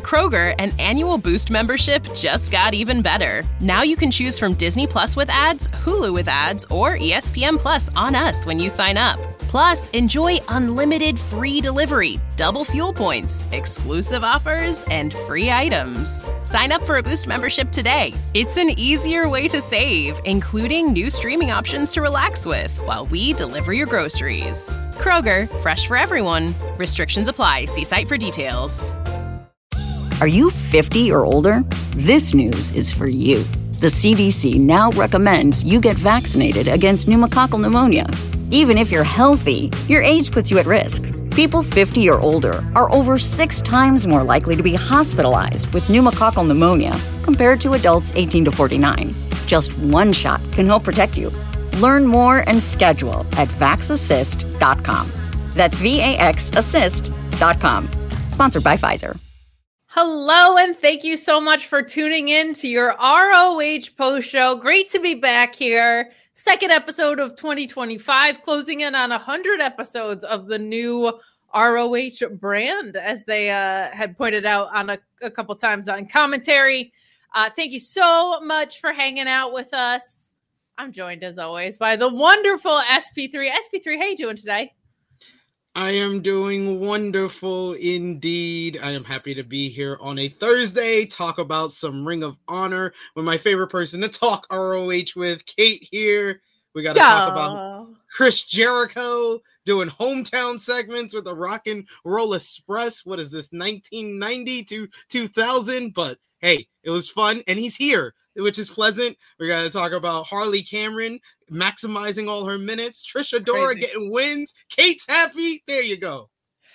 Kroger, an annual Boost membership just got even better. Now you can choose from Disney Plus with ads, Hulu with ads, or ESPN Plus on us when you sign up. Plus, enjoy unlimited free delivery, double fuel points, exclusive offers, and free items. Sign up for a Boost membership today. It's an easier way to save, including new streaming options to relax with while we deliver your groceries. Kroger, fresh for everyone. Restrictions apply. See site for details. Are you 50 or older? This news is for you. The CDC now recommends you get vaccinated against pneumococcal pneumonia. Even if you're healthy, your age puts you at risk. People 50 or older are over 6 times more likely to be hospitalized with pneumococcal pneumonia compared to adults 18 to 49. Just one shot can help protect you. Learn more and schedule at vaxassist.com. That's VAXassist.com. Sponsored by Pfizer. Hello, and thank you so much for tuning in to your ROH post show. Great to be back here. Second episode of 2025, closing in on 100 episodes of the new ROH brand, as they had pointed out on a couple times on commentary. Thank you so much for hanging out with us. I'm joined, as always, by the wonderful SP3. SP3, how you doing today? I am doing wonderful indeed. I am happy to be here on a Thursday, talk about some Ring of Honor with my favorite person to talk ROH with, Kate here. We got to talk about Chris Jericho doing hometown segments with the Rock and Roll Express. What is this, 1990 to 2000? But hey, it was fun, and he's here, which is pleasant. We're going to talk about Harley Cameron maximizing all her minutes, Trisha Dora getting wins, Kate's happy. There you go.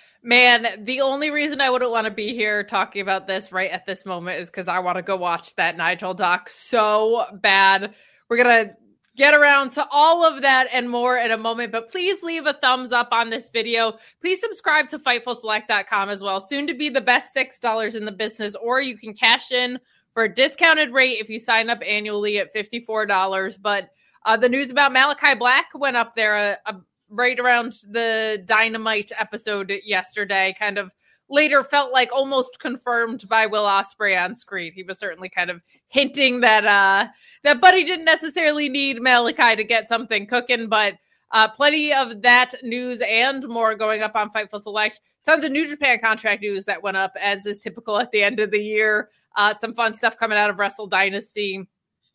Man, the only reason I wouldn't want to be here talking about this right at this moment is because I want to go watch that Nigel doc so bad. We're going to get around to all of that and more in a moment, but please leave a thumbs up on this video. Please subscribe to FightfulSelect.com as well. Soon to be the best $6 in the business, or you can cash in for a discounted rate if you sign up annually at $54. But the news about Malachi Black went up there right around the Dynamite episode yesterday, kind of later felt like almost confirmed by Will Ospreay on screen. He was certainly kind of hinting that that Buddy didn't necessarily need Malachi to get something cooking, but plenty of that news and more going up on Fightful Select. Tons of New Japan contract news that went up, as is typical at the end of the year. Some fun stuff coming out of Wrestle Dynasty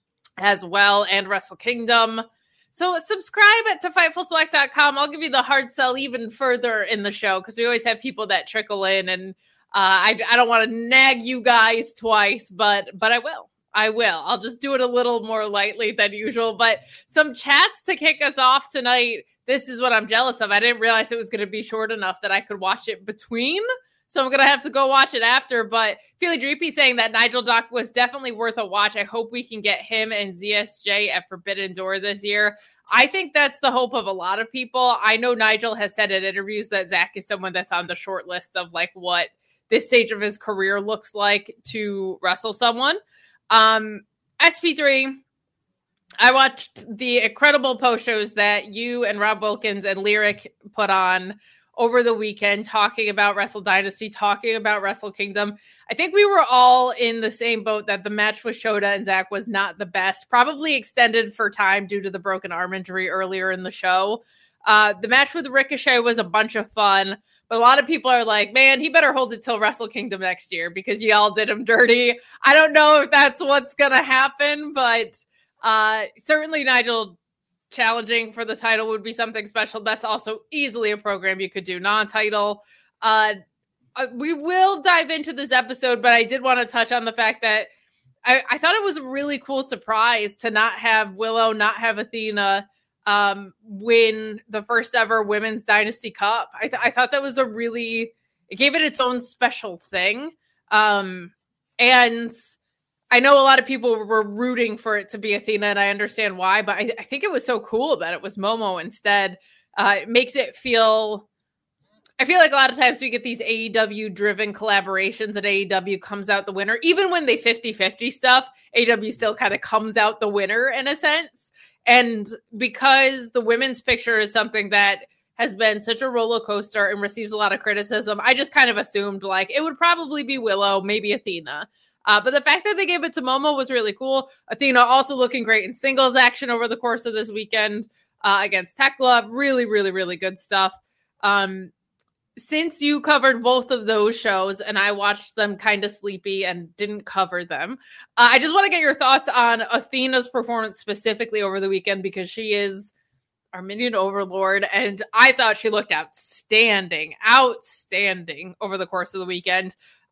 as well, and Wrestle Kingdom. So subscribe to FightfulSelect.com. I'll give you the hard sell even further in the show, because we always have people that trickle in, and I don't want to nag you guys twice, but I will. I'll just do it a little more lightly than usual. But some chats to kick us off tonight. This is what I'm jealous of. I didn't realize it was going to be short enough that I could watch it between. So I'm going to have to go watch it after. But Feely Dreepy saying that Nigel doc was definitely worth a watch. I hope we can get him and ZSJ at Forbidden Door this year. I think that's the hope of a lot of people. I know Nigel has said in interviews that Zach is someone that's on the short list of like what this stage of his career looks like to wrestle someone. SP3, I watched the incredible post shows that you and Rob Wilkins and Lyric put on over the weekend, talking about Wrestle Dynasty, talking about Wrestle Kingdom. I think we were all in the same boat that the match with Shota and Zach was not the best, probably extended for time due to the broken arm injury earlier in the show. The match with Ricochet was a bunch of fun, but a lot of people are like, man, he better hold it till Wrestle Kingdom next year because y'all did him dirty. I don't know if that's what's going to happen, but certainly Nigel challenging for the title would be something special. That's also easily a program you could do non-title. We will dive into this episode, but I did want to touch on the fact that I thought it was a really cool surprise to not have Willow, not have Athena win the first ever Women's Dynasty Cup. I thought that was it gave it its own special thing. And I know a lot of people were rooting for it to be Athena, and I understand why, but I think it was so cool that it was Momo instead. It makes it feel... I feel like a lot of times we get these AEW-driven collaborations and AEW comes out the winner. Even when they 50-50 stuff, AEW still kind of comes out the winner in a sense. And because the women's picture is something that has been such a roller coaster and receives a lot of criticism, I just kind of assumed like it would probably be Willow, maybe Athena. But the fact that they gave it to Momo was really cool. Athena also looking great in singles action over the course of this weekend against Tekla. Really, really, really good stuff. Since you covered both of those shows and I watched them kind of sleepy and didn't cover them, I just want to get your thoughts on Athena's performance specifically over the weekend, because she is our minion overlord, and I thought she looked outstanding over the course of the weekend.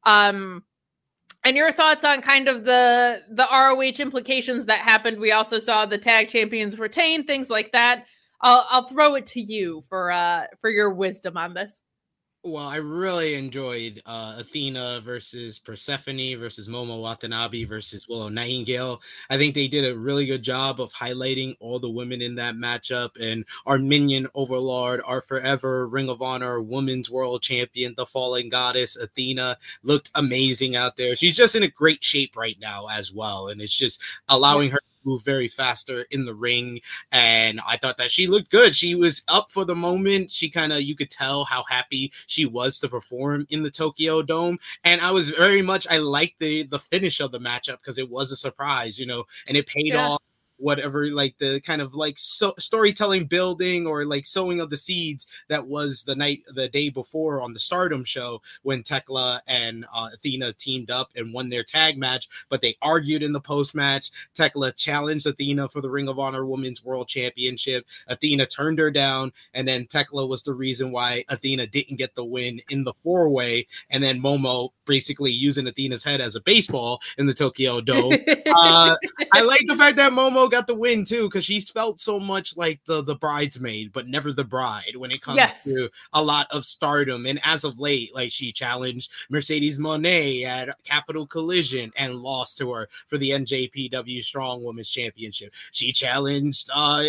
And your thoughts on kind of the ROH implications that happened. We also saw the tag champions retain, things like that. I'll throw it to you for your wisdom on this. Well, I really enjoyed Athena versus Persephone versus Momo Watanabe versus Willow Nightingale. I think they did a really good job of highlighting all the women in that matchup, and our minion overlord, our forever Ring of Honor Women's World Champion, the Fallen Goddess, Athena, looked amazing out there. She's just in a great shape right now as well, and it's just allowing her move very faster in the ring, and I thought that she looked good. She was up for the moment. She kind of, you could tell how happy she was to perform in the Tokyo Dome, and I was very much, I liked the finish of the matchup because it was a surprise, and it paid off. Whatever, like the kind of like storytelling building or like sowing of the seeds that was the day before on the Stardom show when Tekla and Athena teamed up and won their tag match, but they argued in the post match. Tekla challenged Athena for the Ring of Honor Women's World Championship. Athena turned her down, and then Tekla was the reason why Athena didn't get the win in the 4-way, and then Momo basically using Athena's head as a baseball in the Tokyo Dome. I like the fact that Momo got the win too, because she's felt so much like the bridesmaid but never the bride when it comes to a lot of Stardom. And as of late, like, she challenged Mercedes Moné at Capital Collision and lost to her for the NJPW Strong Women's Championship. She challenged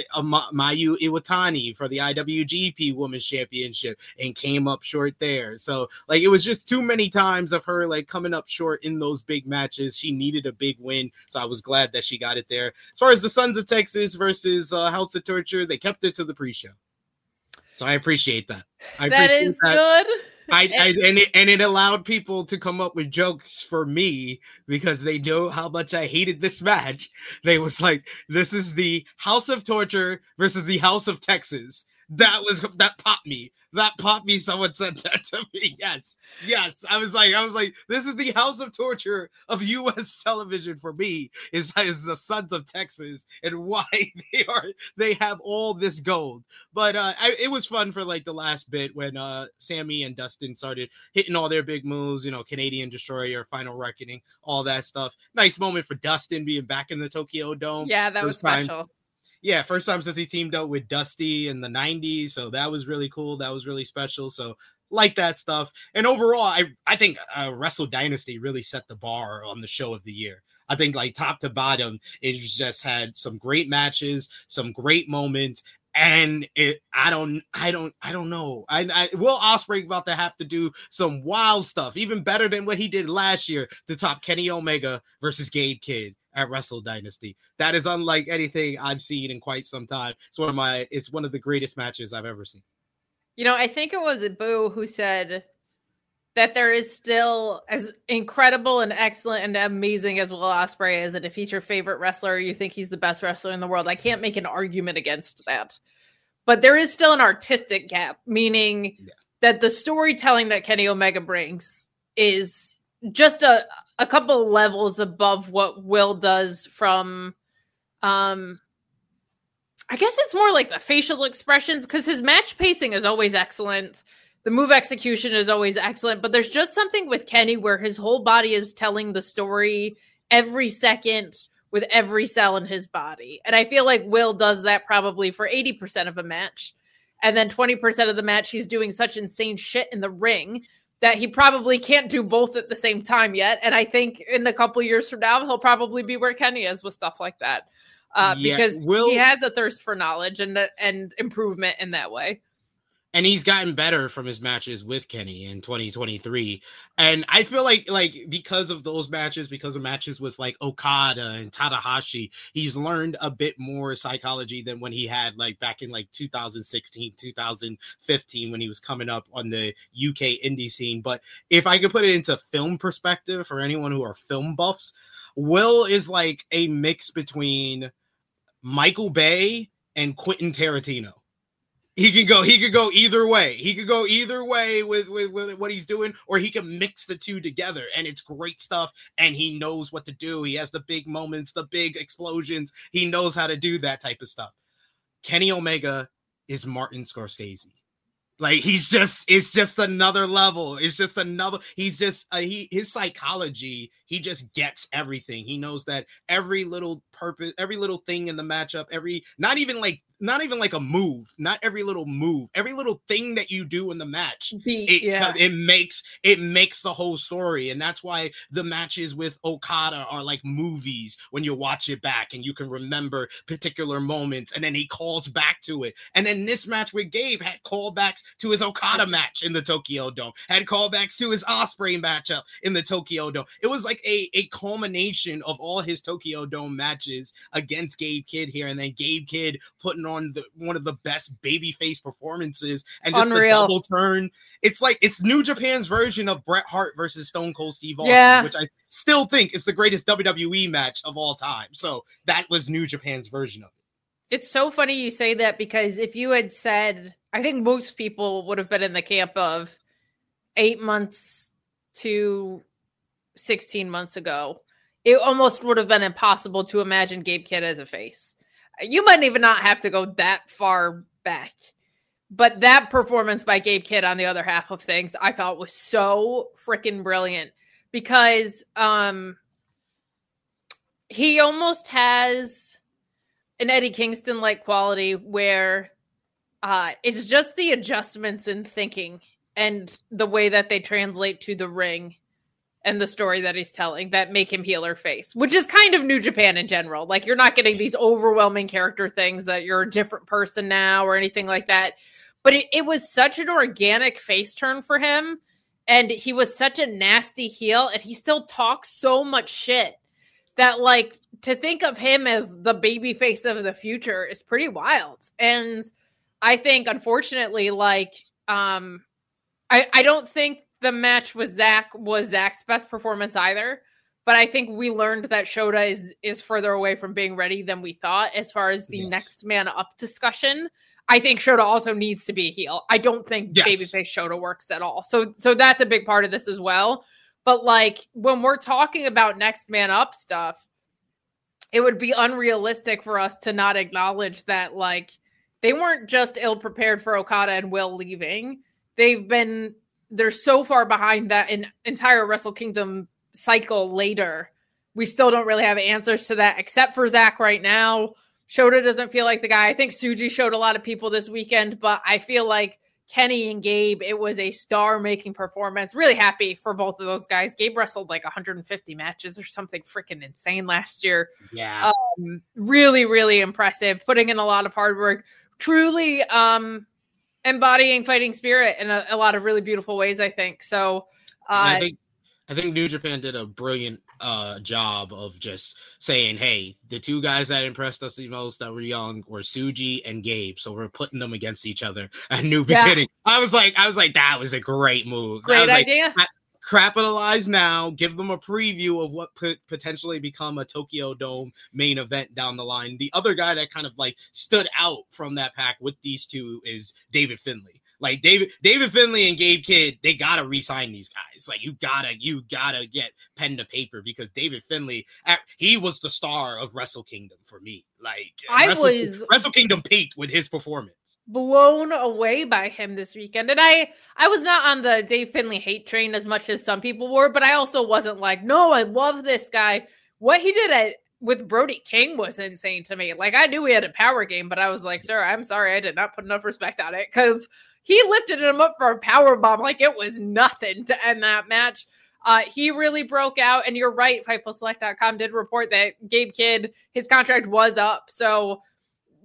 Mayu Iwatani for the IWGP Women's Championship and came up short there. So like, it was just too many times of her like coming up short in those big matches. She needed a big win, so I was glad that she got it there. As far as the Sons of Texas versus House of Torture, they kept it to the pre-show, so I appreciate that. That is good. And it allowed people to come up with jokes for me because they know how much I hated this match. They was like, this is the House of Torture versus the House of Texas. That popped me. That popped me. Someone said that to me. Yes. I was like, this is the House of Torture of U.S. television for me. Is the Sons of Texas and why they have all this gold. But it was fun for like the last bit when Sammy and Dustin started hitting all their big moves. Canadian Destroyer, Final Reckoning, all that stuff. Nice moment for Dustin being back in the Tokyo Dome. Yeah, that was special. Yeah, first time since he teamed up with Dusty in the 90s, so that was really cool. That was really special. So like that stuff. And overall, I think Wrestle Dynasty really set the bar on the show of the year. I think like top to bottom, it just had some great matches, some great moments. And I don't know. Will Ospreay about to have to do some wild stuff, even better than what he did last year to top Kenny Omega versus Gabe Kidd at Wrestle Dynasty. That is unlike anything I've seen in quite some time. It's one of the greatest matches I've ever seen. I think it was Boo who said that there is still, as incredible and excellent and amazing as Will Ospreay is, and if he's your favorite wrestler, you think he's the best wrestler in the world, I can't make an argument against that. But there is still an artistic gap, meaning that the storytelling that Kenny Omega brings is just a couple levels above what Will does from, I guess it's more like the facial expressions, because his match pacing is always excellent. The move execution is always excellent, but there's just something with Kenny where his whole body is telling the story every second with every cell in his body. And I feel like Will does that probably for 80% of a match. And then 20% of the match, he's doing such insane shit in the ring that he probably can't do both at the same time yet. And I think in a couple years from now, he'll probably be where Kenny is with stuff like that. Because he has a thirst for knowledge and improvement in that way. And he's gotten better from his matches with Kenny in 2023. And I feel like because of those matches, because of matches with like Okada and Tanahashi, he's learned a bit more psychology than when he had like back in like 2016, 2015, when he was coming up on the UK indie scene. But if I could put it into film perspective for anyone who are film buffs, Will is like a mix between Michael Bay and Quentin Tarantino. He could go either way. He could go either way with what he's doing, or he can mix the two together, and it's great stuff. And he knows what to do. He has the big moments, the big explosions. He knows how to do that type of stuff. Kenny Omega is Martin Scorsese. Like it's just another level. It's just another. He's just his psychology. He just gets everything. He knows that every little purpose, every little thing in the matchup, not even like a move, not every little move, every little thing that you do in the match, it makes the whole story. And that's why the matches with Okada are like movies when you watch it back and you can remember particular moments, and then he calls back to it. And then this match with Gabe had callbacks to his Okada match in the Tokyo Dome, had callbacks to his Ospreay matchup in the Tokyo Dome. It was like a culmination of all his Tokyo Dome matches against Gabe Kidd here, and then Gabe Kidd putting on one of the best babyface performances, and just Unreal. the double turn. It's New Japan's version of Bret Hart versus Stone Cold Steve Austin, which I still think is the greatest WWE match of all time. So that was New Japan's version of it. It's so funny you say that, because if you had said, I think most people would have been in the camp of 8 months to 16 months ago, it almost would have been impossible to imagine Gabe Kidd as a face. You might even not have to go that far back. But that performance by Gabe Kidd on the other half of things, I thought was so freaking brilliant, because he almost has an Eddie Kingston-like quality where it's just the adjustments in thinking and the way that they translate to the ring and the story that he's telling that make him heel or face, which is kind of New Japan in general. Like, you're not getting these overwhelming character things that you're a different person now or anything like that. But it was such an organic face turn for him. And he was such a nasty heel, and he still talks so much shit that, like, to think of him as the baby face of the future is pretty wild. And I think, unfortunately, like, I don't think the match with Zack was Zack's best performance either, but I think we learned that Shota is further away from being ready than we thought as far as the next man up discussion. I think Shota also needs to be a heel. I don't think babyface Shota works at all. So that's a big part of this as well. But like, when we're talking about next man up stuff, it would be unrealistic for us to not acknowledge that, like, they weren't just ill prepared for Okada and Will leaving. They're so far behind that an entire Wrestle Kingdom cycle later. We still don't really have answers to that, except for Zack right now. Shota doesn't feel like the guy. I think Tsuji showed a lot of people this weekend, but I feel like Kenny and Gabe, it was a star-making performance. Really happy for both of those guys. Gabe wrestled like 150 matches or something freaking insane last year. Yeah. Really, really impressive. Putting in a lot of hard work. Truly embodying fighting spirit in a lot of really beautiful ways, I think. So I think New Japan did a brilliant job of just saying, hey, the two guys that impressed us the most that were young were Tsuji and Gabe, so we're putting them against each other at New Beginning. I was like, that was a great move. Great idea. Capitalize now, give them a preview of what could potentially become a Tokyo Dome main event down the line. The other guy that kind of like stood out from that pack with these two is David Finlay. Like David Finlay and Gabe Kidd, they gotta re-sign these guys. Like you gotta get pen to paper, because David Finlay, he was the star of Wrestle Kingdom for me. Like Wrestle Kingdom peaked with his performance. Blown away by him this weekend. And I was not on the Dave Finlay hate train as much as some people were, but I also wasn't like, no, I love this guy. What he did with Brody King was insane to me. Like, I knew he had a power game, but I was like, sir, I'm sorry, I did not put enough respect on it, because he lifted him up for a power bomb like it was nothing to end that match. He really broke out, and you're right, FightfulSelect.com did report that Gabe Kidd, his contract was up, so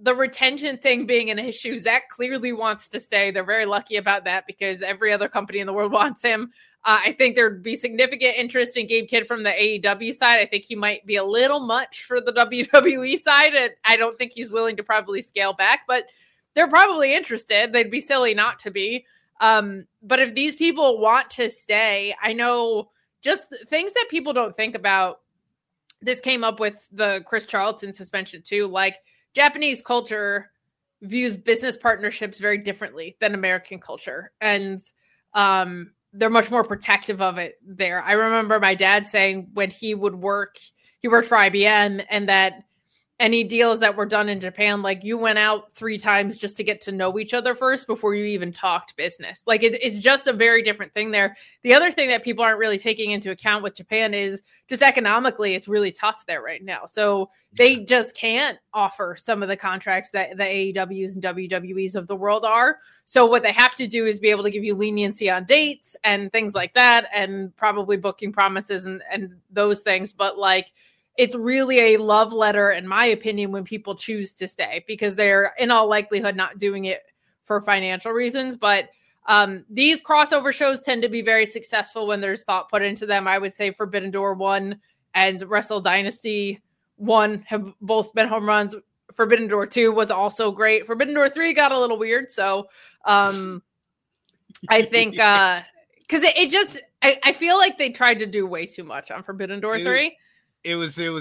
the retention thing being an issue, Zach clearly wants to stay. They're very lucky about that because every other company in the world wants him. I think there'd be significant interest in Gabe Kidd from the AEW side. I think he might be a little much for the WWE side. And I don't think he's willing to probably scale back, but they're probably interested. They'd be silly not to be. But if these people want to stay, I know just things that people don't think about. This came up with the Chris Charlton suspension too. Like, Japanese culture views business partnerships very differently than American culture. And they're much more protective of it there. I remember my dad saying when he worked for IBM, and that any deals that were done in Japan, like, you went out 3 times just to get to know each other first before you even talked business. Like, it's just a very different thing there. The other thing that people aren't really taking into account with Japan is just economically, it's really tough there right now. So they just can't offer some of the contracts that the AEWs and WWEs of the world are. So what they have to do is be able to give you leniency on dates and things like that, and probably booking promises and those things. But like, it's really a love letter, in my opinion, when people choose to stay, because they're in all likelihood not doing it for financial reasons. But these crossover shows tend to be very successful when there's thought put into them. I would say Forbidden Door 1 and Wrestle Dynasty 1 have both been home runs. Forbidden Door 2 was also great. Forbidden Door 3 got a little weird. So I think because I feel like they tried to do way too much on Forbidden Door 3. It was a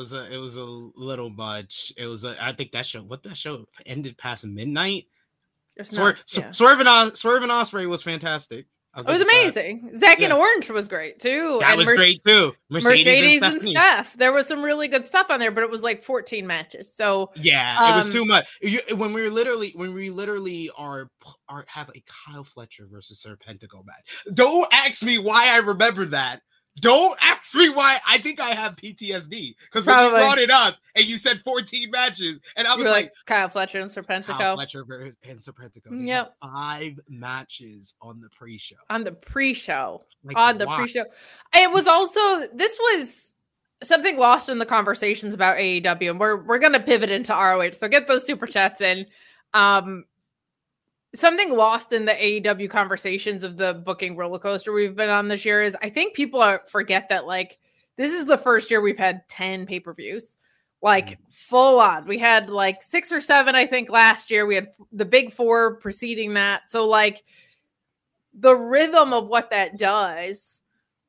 little much. I think that show ended past midnight. Swerve and Ospreay was fantastic. It was amazing. Zach and Orange was great too. That was great too. Mercedes and Steph. There was some really good stuff on there, but it was like 14 matches. So yeah, it was too much. When we literally have a Kyle Fletcher versus Serpentico match. Don't ask me why I remember that. Don't ask me why. I think I have PTSD because when you brought it up and you said 14 matches, and I was like Kyle Fletcher and Serpentico. Kyle Fletcher and Serpentico. Yep. 5 matches on the pre-show. It was also, this was something lost in the conversations about AEW, and we're going to pivot into ROH. So get those super chats in. Something lost in the AEW conversations of the booking roller coaster we've been on this year is I think people forget that, like, this is the first year we've had 10 pay-per-views, like full on. We had like 6 or 7, I think, last year. We had the big 4 preceding that. So like the rhythm of what that does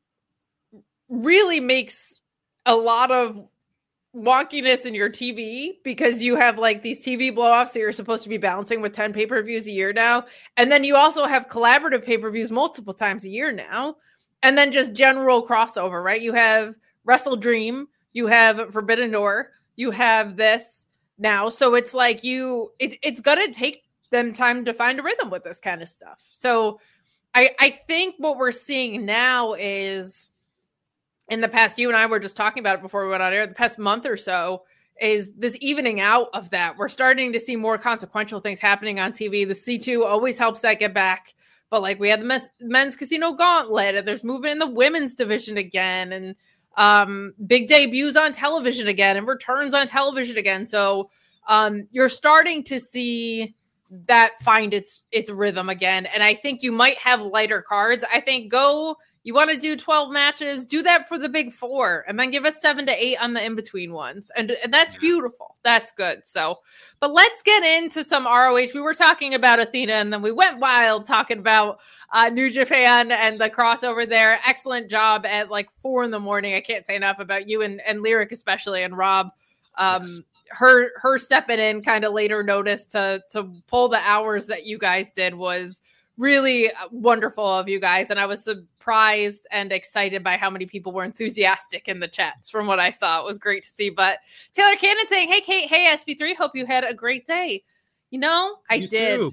really makes a lot of wonkiness in your TV, because you have like these TV blow-offs that you're supposed to be balancing with 10 pay-per-views a year now. And then you also have collaborative pay-per-views multiple times a year now. And then just general crossover, right? You have Wrestle Dream, you have Forbidden Door, you have this now. So it's like it's going to take them time to find a rhythm with this kind of stuff. So I think what we're seeing now is, in the past, you and I were just talking about it before we went on air, the past month or so, is this evening out of that. We're starting to see more consequential things happening on TV. The C2 always helps that get back. But like, we had the men's casino gauntlet, and there's movement in the women's division again, and big debuts on television again, and returns on television again. So you're starting to see that find its rhythm again. And I think you might have lighter cards. I think you want to do 12 matches, do that for the big 4, and then give us 7 to 8 on the in-between ones. And that's beautiful. That's good. So, but let's get into some ROH. We were talking about Athena, and then we went wild talking about New Japan and the crossover there. Excellent job at like 4 a.m. I can't say enough about you and Lyric especially, and Rob. Yes. Her stepping in kind of later notice to pull the hours that you guys did was really wonderful of you guys. And I was surprised and excited by how many people were enthusiastic in the chats from what I saw. It was great to see. But Taylor Cannon saying, hey, Kate, hey, SP3, hope you had a great day. You know, I did. Too.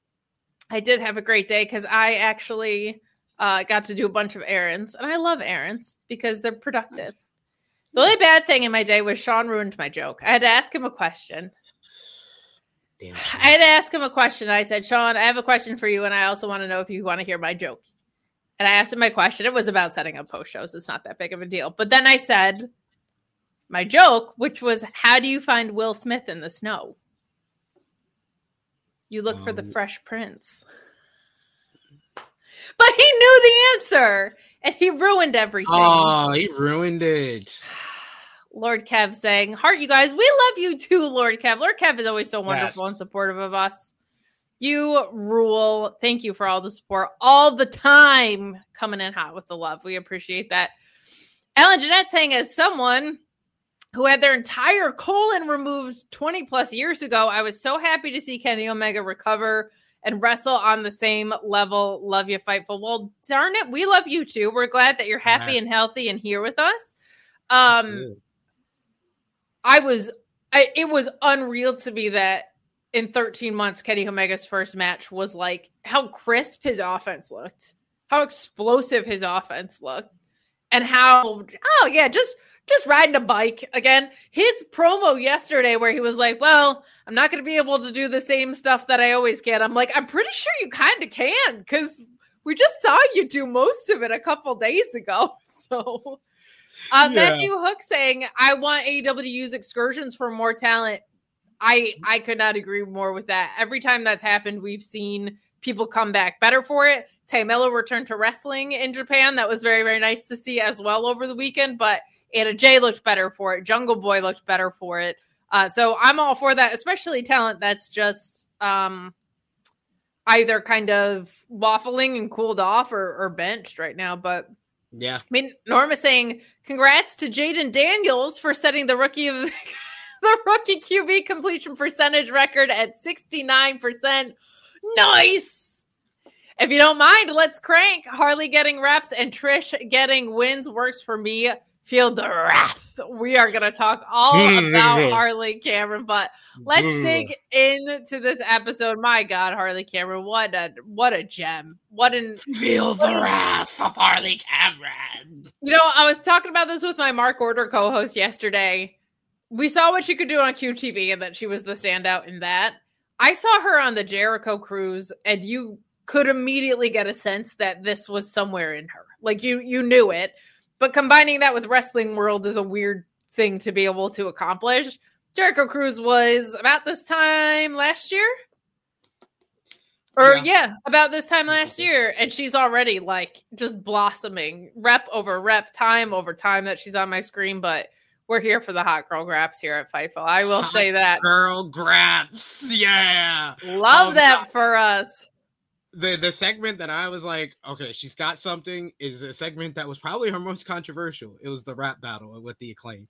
I did have a great day because I actually got to do a bunch of errands. And I love errands because they're productive. The only bad thing in my day was Sean ruined my joke. I had to ask him a question. Damn. I had to ask him a question. I said, Sean, I have a question for you, and I also want to know if you want to hear my joke. And I asked him my question. It was about setting up post shows. It's not that big of a deal. But then I said my joke, which was, how do you find Will Smith in the snow? You look for the Fresh Prince. But he knew the answer, and he ruined everything. Oh, he ruined it. Lord Kev saying, Heart, you guys, we love you too, Lord Kev. Lord Kev is always so wonderful and supportive of us. You rule. Thank you for all the support all the time. Coming in hot with the love. We appreciate that. Ellen Jeanette saying, as someone who had their entire colon removed 20 plus years ago, I was so happy to see Kenny Omega recover and wrestle on the same level. Love you, Fightful. Well, darn it. We love you too. We're glad that you're happy and healthy and here with us. It was unreal to me that in 13 months, Kenny Omega's first match was like how crisp his offense looked, how explosive his offense looked, and how, just riding a bike again. His promo yesterday where he was like, well, I'm not going to be able to do the same stuff that I always can. I'm like, I'm pretty sure you kind of can because we just saw you do most of it a couple days ago. So Matthew Hook saying, I want AEW to use excursions for more talent. I could not agree more with that. Every time that's happened, we've seen people come back better for it. Taimelo returned to wrestling in Japan. That was very, very nice to see as well over the weekend. But Anna Jay looked better for it. Jungle Boy looked better for it. So I'm all for that, especially talent that's just either kind of waffling and cooled off or benched right now. But yeah, I mean, Norma saying, congrats to Jaden Daniels for setting the rookie QB completion percentage record at 69%. Nice. If you don't mind, let's crank. Harley getting reps and Trish getting wins works for me. Feel the wrath. We are going to talk all about Harley Cameron, but let's dig into this episode. My God, Harley Cameron, what a gem. Feel the wrath of Harley Cameron. You know, I was talking about this with my Mark Order co-host yesterday. We saw what she could do on QTV and that she was the standout in that. I saw her on the Jericho cruise and you could immediately get a sense that this was somewhere in her. Like you knew it. But combining that with Wrestling World is a weird thing to be able to accomplish. Jericho Cruise was about this time last year. About this time last year. And she's already like just blossoming rep over rep, time over time that she's on my screen. But we're here for the hot girl graps here at Fightful. I will say that. Girl graps. Yeah. Love that for us. The segment that I was like, okay, she's got something is a segment that was probably her most controversial. It was the rap battle with the Acclaim.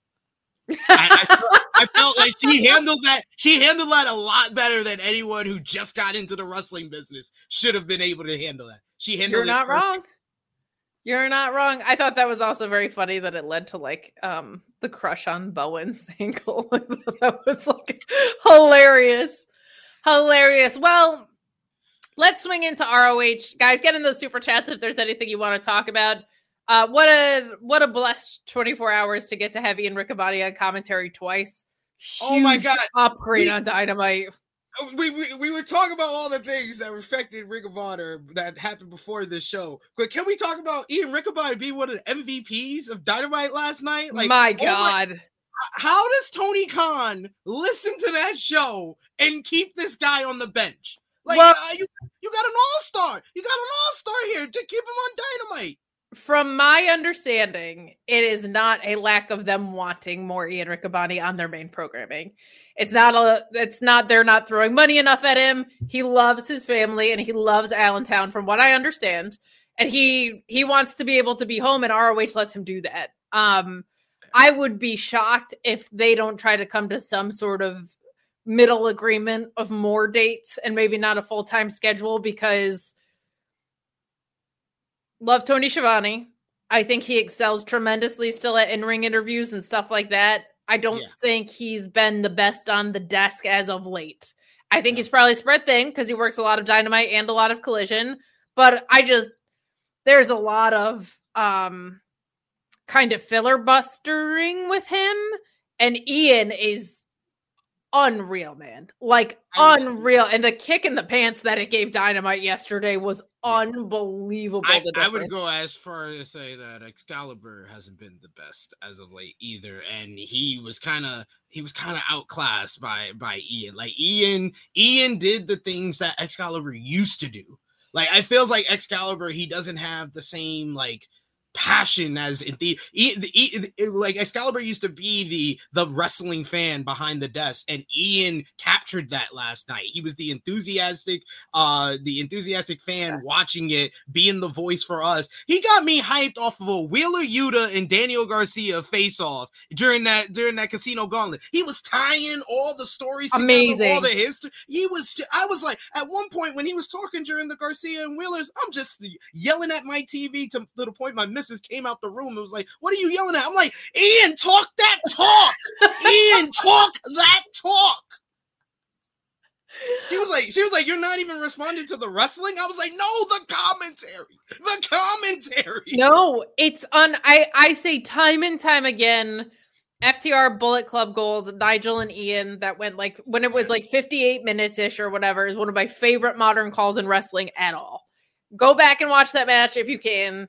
I felt like she handled that. She handled that a lot better than anyone who just got into the wrestling business should have been able to handle that. She handled You're not wrong. You're not wrong. I thought that was also very funny that it led to like the crush on Bowen's angle. That was like hilarious. Well, let's swing into ROH. Guys, get in those super chats if there's anything you want to talk about. What a blessed 24 hours to get to Heavy and Riccaboni on commentary twice. Oh my God. Upgrade on Dynamite. We were talking about all the things that affected Ring of Honor that happened before this show. But can we talk about Ian Riccaboni being one of the MVPs of Dynamite last night? Like, my God. How does Tony Khan listen to that show and keep this guy on the bench? Like, you got an all-star. You got an all-star here to keep him on Dynamite. From my understanding, it is not a lack of them wanting more Ian Riccaboni on their main programming. It's not they're not throwing money enough at him. He loves his family and he loves Allentown from what I understand. And he wants to be able to be home and ROH lets him do that. I would be shocked if they don't try to come to some sort of middle agreement of more dates and maybe not a full-time schedule because love Tony Schiavone. I think he excels tremendously still at in-ring interviews and stuff like that. I don't think he's been the best on the desk as of late. I think he's probably spread thin because he works a lot of Dynamite and a lot of Collision. But there's a lot of kind of filler bustering with him. And Ian is unreal, man. Like unreal. And the kick in the pants that it gave Dynamite yesterday was unbelievable. I would go as far as to say that Excalibur hasn't been the best as of late either, and he was kind of outclassed by Ian. Like Ian did the things that Excalibur used to do. Like I feels like Excalibur, he doesn't have the same like passion as in like Excalibur used to be the wrestling fan behind the desk, and Ian captured that last night. He was the enthusiastic fan watching it, being the voice for us. He got me hyped off of a Wheeler Yuta and Daniel Garcia face off during that Casino Gauntlet. He was tying all the stories together, all the history. I was like, at one point when he was talking during the Garcia and Wheelers, I'm just yelling at my TV to the point my missus came out the room. It was like, what are you yelling at? I'm like, Ian, talk that talk. Ian, talk that talk. She was like, you're not even responding to the wrestling. I was like, no, the commentary. No, it's I say time and time again, FTR Bullet Club Gold, Nigel and Ian, that went like when it was like 58 minutes ish or whatever, is one of my favorite modern calls in wrestling at all. Go back and watch that match if you can.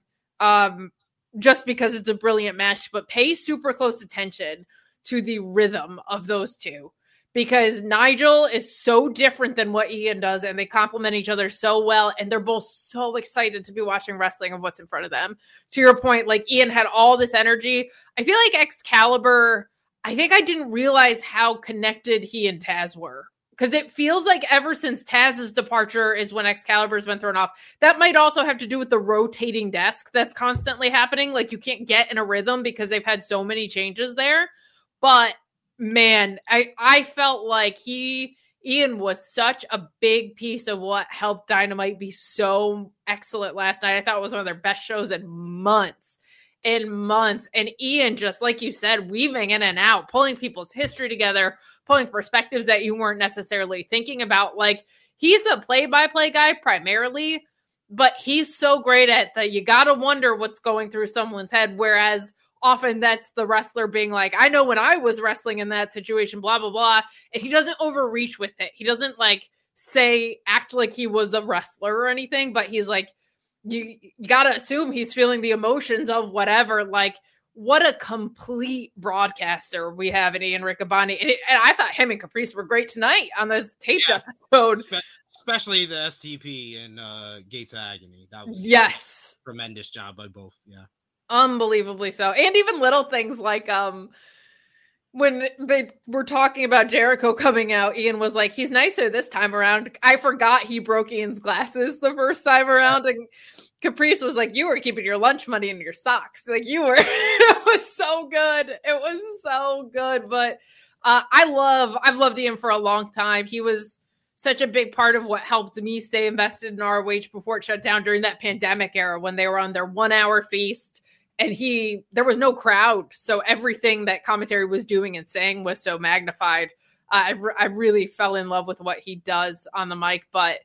Just because it's a brilliant match, but pay super close attention to the rhythm of those two, because Nigel is so different than what Ian does, and they complement each other so well, and they're both so excited to be watching wrestling of what's in front of them. To your point, like Ian had all this energy. I feel like Excalibur, I think I didn't realize how connected he and Taz were. Because it feels like ever since Taz's departure is when Excalibur's been thrown off. That might also have to do with the rotating desk that's constantly happening. Like you can't get in a rhythm because they've had so many changes there. But man, I felt like Ian was such a big piece of what helped Dynamite be so excellent last night. I thought it was one of their best shows in months. And Ian, just like you said, weaving in and out, pulling people's history together, pulling perspectives that you weren't necessarily thinking about. Like, he's a play-by-play guy primarily, but he's so great at that. You got to wonder what's going through someone's head. Whereas often that's the wrestler being like, I know when I was wrestling in that situation, blah, blah, blah. And he doesn't overreach with it. He doesn't like act like he was a wrestler or anything, but he's like, you got to assume he's feeling the emotions of whatever. Like, what a complete broadcaster we have in Ian Riccaboni. And I thought him and Caprice were great tonight on this taped episode. Especially the STP and Gates of Agony. That was a tremendous job by both. Yeah. Unbelievably so. And even little things like when they were talking about Jericho coming out, Ian was like, he's nicer this time around. I forgot he broke Ian's glasses the first time around. And Caprice was like, you were keeping your lunch money in your socks. Like you were. It was so good. It was so good. But I've loved Ian for a long time. He was such a big part of what helped me stay invested in ROH before it shut down during that pandemic era when they were on their 1 hour feast. And there was no crowd. So everything that commentary was doing and saying was so magnified. I really fell in love with what he does on the mic. But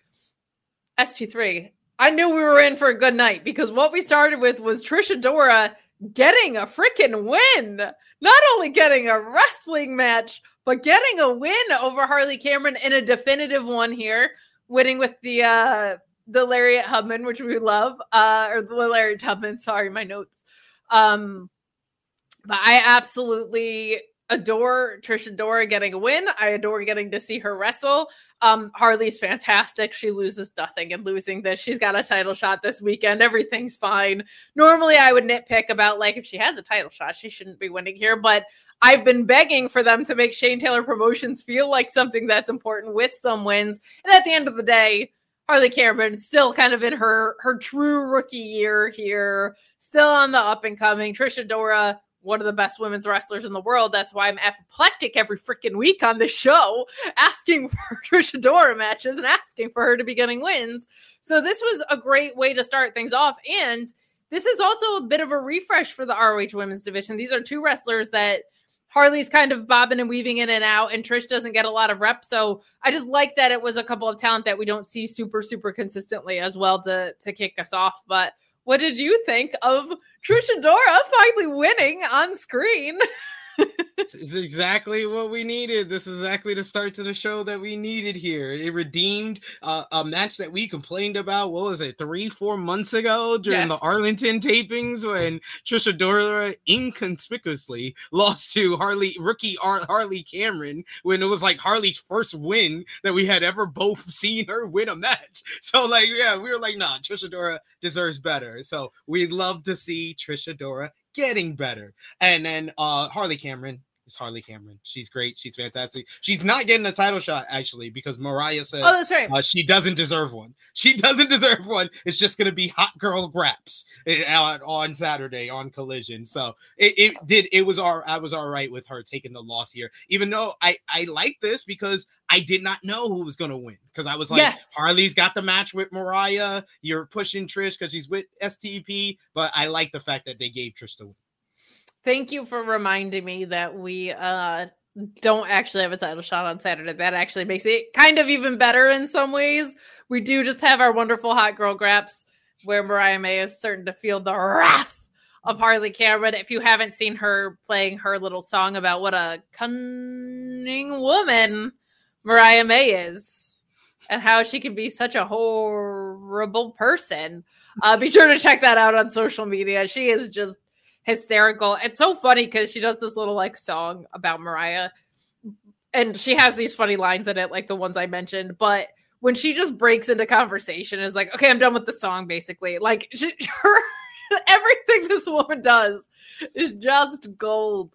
SP3, I knew we were in for a good night because what we started with was Trish Adora getting a freaking win. Not only getting a wrestling match, but getting a win over Harley Cameron in a definitive one here, winning with the Lariat Hubman, which we love, or the Lariat Tubman. Sorry, my notes. But I absolutely adore Trish Adora getting a win. I adore getting to see her wrestle. Harley's fantastic. She loses nothing in losing this. She's got a title shot this weekend. Everything's fine. Normally I would nitpick about like, if she has a title shot, she shouldn't be winning here, but I've been begging for them to make Shane Taylor Promotions feel like something that's important with some wins. And at the end of the day, Harley Cameron still kind of in her true rookie year here, still on the up and coming. Trish Adora, one of the best women's wrestlers in the world. That's why I'm apoplectic every freaking week on this show, asking for Trish Adora matches and asking for her to be getting wins. So this was a great way to start things off. And this is also a bit of a refresh for the ROH women's division. These are two wrestlers that Harley's kind of bobbing and weaving in and out, and Trish doesn't get a lot of reps. So I just like that it was a couple of talent that we don't see super, super consistently as well to kick us off. But what did you think of Trish Adora finally winning on screen? It's exactly what we needed. This is exactly the start to the show that we needed here. It redeemed a match that we complained about, what was it, 3-4 months ago during the Arlington tapings when Trish Adora inconspicuously lost to rookie Harley Cameron when it was like Harley's first win that we had ever both seen her win a match. So like, yeah, we were like, nah, Trish Adora deserves better. So we'd love to see Trish Adora getting better. And then Harley Cameron. It's Harley Cameron. She's great. She's fantastic. She's not getting a title shot, actually, because Mariah said that's right. She doesn't deserve one. She doesn't deserve one. It's just going to be hot girl graps on Saturday on Collision. So I was all right with her taking the loss here, even though I like this because I did not know who was going to win. Because I was like, Harley's got the match with Mariah. You're pushing Trish because she's with STP. But I like the fact that they gave Trish the win. Thank you for reminding me that we don't actually have a title shot on Saturday. That actually makes it kind of even better in some ways. We do just have our wonderful hot girl graps where Mariah May is certain to feel the wrath of Harley Cameron. If you haven't seen her playing her little song about what a cunning woman Mariah May is and how she can be such a horrible person, be sure to check that out on social media. She is just hysterical. It's so funny because she does this little like song about Mariah and she has these funny lines in it, like the ones I mentioned. But when she just breaks into conversation, is like, okay, I'm done with the song, basically. Like everything this woman does is just gold.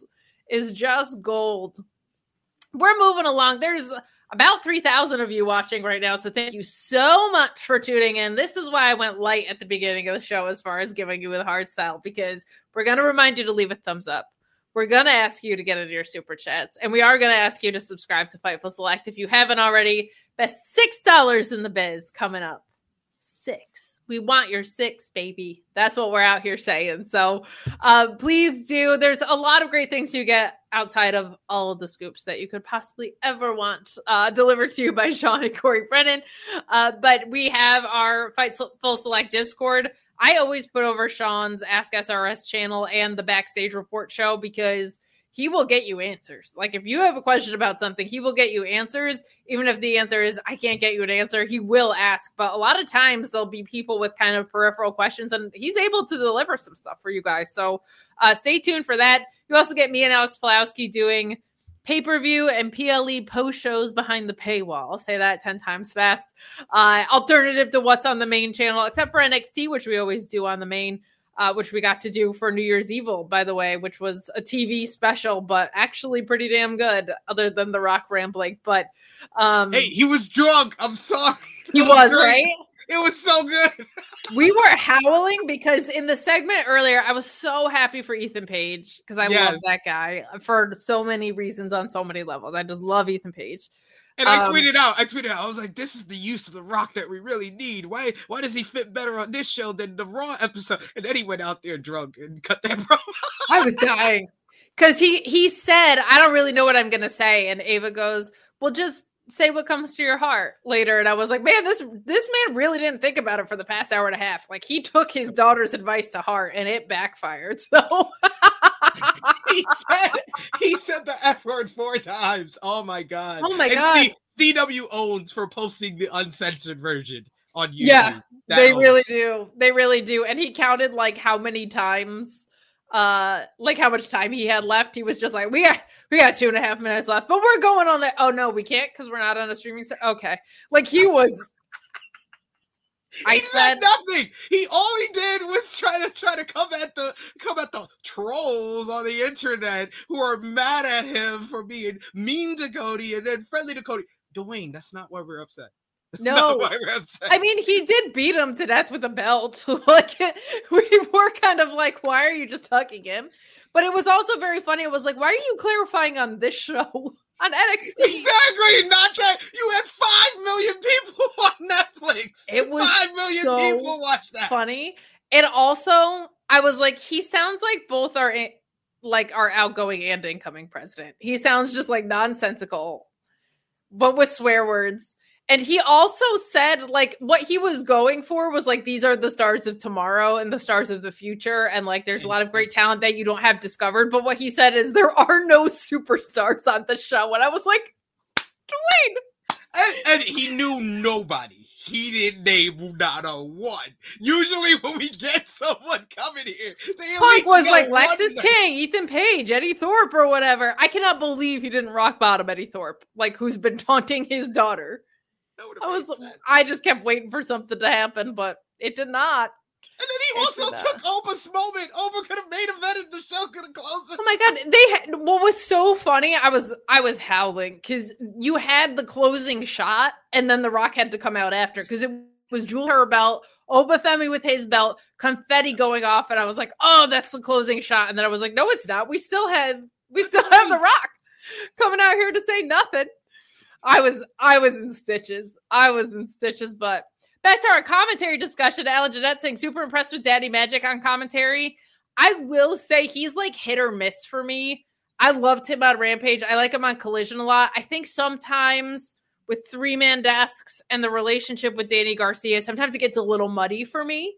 We're moving along. There's about 3,000 of you watching right now, so thank you so much for tuning in. This is why I went light at the beginning of the show as far as giving you the hard style, because we're going to remind you to leave a thumbs up. We're going to ask you to get into your super chats, and we are going to ask you to subscribe to Fightful Select if you haven't already. Best $6 in the biz coming up. 6. We want your 6, baby. That's what we're out here saying. So please do. There's a lot of great things you get outside of all of the scoops that you could possibly ever want delivered to you by Sean and Corey Brennan. But we have our Fightful Select Discord. I always put over Sean's Ask SRS channel and the Backstage Report show because he will get you answers. Like if you have a question about something, he will get you answers. Even if the answer is, I can't get you an answer, he will ask. But a lot of times there'll be people with kind of peripheral questions and he's able to deliver some stuff for you guys. So stay tuned for that. You also get me and Alex Pulowski doing pay-per-view and PLE post shows behind the paywall. I'll say that 10 times fast. Alternative to what's on the main channel, except for NXT, which we always do on the main. Which we got to do for New Year's Evil, by the way, which was a TV special, but actually pretty damn good, other than The Rock rambling. But hey, he was drunk. I'm sorry. He was right? It was so good. We were howling because in the segment earlier, I was so happy for Ethan Page because I love that guy for so many reasons on so many levels. I just love Ethan Page. And I tweeted out, I was like, this is the use of The Rock that we really need. Why does he fit better on this show than the Raw episode? And then he went out there drunk and cut that promo. I was dying. Because he said, I don't really know what I'm going to say. And Ava goes, well, just say what comes to your heart later. And I was like, man, this man really didn't think about it for the past hour and a half. Like he took his daughter's advice to heart and it backfired. So he said the F word 4 times. Oh my God. Oh my God. CW owns for posting the uncensored version on YouTube. Yeah, really do. They really do. And he counted like how many times, like how much time he had left. He was just like, we got 2.5 minutes left, but we're going on it. Oh no, we can't because we're not on a streaming service. Okay. Like he was. He said nothing. All he did was try to come at the trolls on the internet who are mad at him for being mean to Cody and then friendly to Cody. Dwayne, that's not why we're upset. No, I mean, he did beat him to death with a belt. Like, we were kind of like, why are you just hugging him? But it was also very funny. It was like, why are you clarifying on this show? On NXT. Exactly, not that. You had 5 million people on Netflix. It was 5 million people watched that. Funny. And also, I was like, he sounds like both are like our outgoing and incoming president. He sounds just like nonsensical, but with swear words. And he also said, like, what he was going for was, like, these are the stars of tomorrow and the stars of the future. And, like, there's a lot of great talent that you don't have discovered. But what he said is there are no superstars on the show. And I was like, Dwayne. And he knew nobody. He didn't name not a one. Usually when we get someone coming here, they Punk was like Lexus King, Ethan Page, Eddie Thorpe, or whatever. I cannot believe he didn't rock bottom Eddie Thorpe, like, who's been taunting his daughter. I just kept waiting for something to happen, but it did not. And then he also took Oba's moment. Oba could have made a vet the show, could have closed it. Oh my God. What was so funny, I was howling because you had the closing shot and then The Rock had to come out after because it was Jewel her belt, Oba Femi with his belt, confetti going off, and I was like, oh, that's the closing shot. And then I was like, no, it's not. We still have The Rock coming out here to say nothing. I was in stitches. But back to our commentary discussion. Alan Jeanette saying super impressed with Daddy Magic on commentary. I will say he's like hit or miss for me. I loved him on Rampage. I like him on Collision a lot. I think sometimes with 3-man desks and the relationship with Danny Garcia, sometimes it gets a little muddy for me.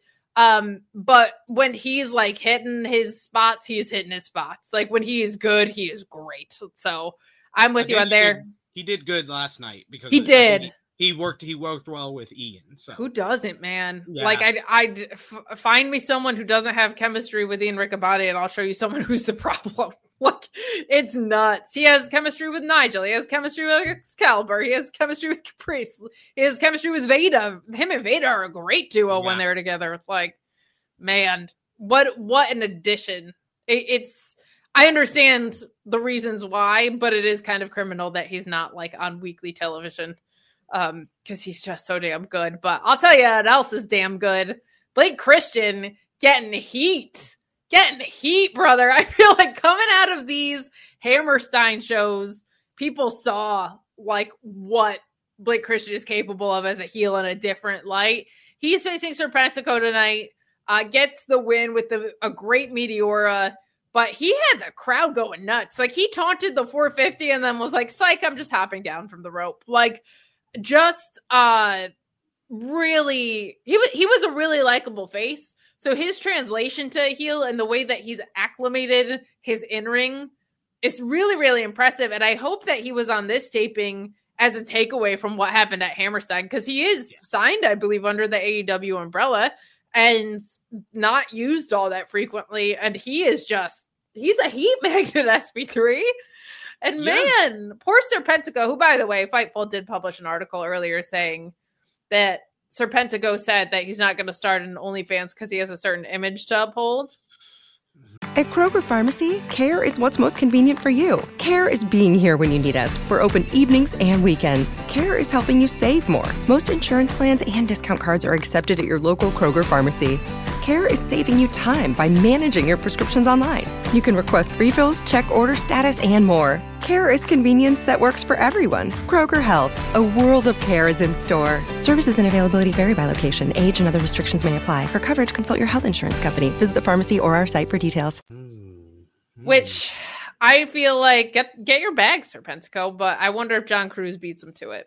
But when he's like hitting his spots, he's hitting his spots. Like when he is good, he is great. So I'm with you on there. He did good last night because he did. He worked well with Ian. So who doesn't, man? Yeah. Like I find me someone who doesn't have chemistry with Ian Riccaboni, and I'll show you someone who's the problem. Like it's nuts. He has chemistry with Nigel. He has chemistry with Excalibur. He has chemistry with Caprice. He has chemistry with Veda. Him and Veda are a great duo when they're together. It's like, man, what an addition. It's. I understand the reasons why, but it is kind of criminal that he's not like on weekly television because he's just so damn good. But I'll tell you what else is damn good. Blake Christian getting heat, brother. I feel like coming out of these Hammerstein shows, people saw like what Blake Christian is capable of as a heel in a different light. He's facing Serpentico tonight, gets the win with a great Meteora. But he had the crowd going nuts. Like, he taunted the 450 and then was like, psych, I'm just hopping down from the rope. Like, just really, he was a really likable face. So his translation to heel and the way that he's acclimated his in-ring is really, really impressive. And I hope that he was on this taping as a takeaway from what happened at Hammerstein, because he is signed, I believe, under the AEW umbrella and not used all that frequently. And he's a heat magnet, SP3. And man, poor Serpentico, who, by the way, Fightful did publish an article earlier saying that Serpentico said that he's not going to start an OnlyFans because he has a certain image to uphold. At Kroger Pharmacy, care is what's most convenient for you. Care is being here when you need us. We're open evenings and weekends. Care is helping you save more. Most insurance plans and discount cards are accepted at your local Kroger Pharmacy. Care is saving you time by managing your prescriptions online. You can request refills, check order status, and more. Care is convenience that works for everyone. Kroger Health, a world of care is in store. Services and availability vary by location. Age and other restrictions may apply. For coverage, consult your health insurance company. Visit the pharmacy or our site for details. Which I feel like get your bag, Serpentico, but I wonder if John Cruz beats him to it.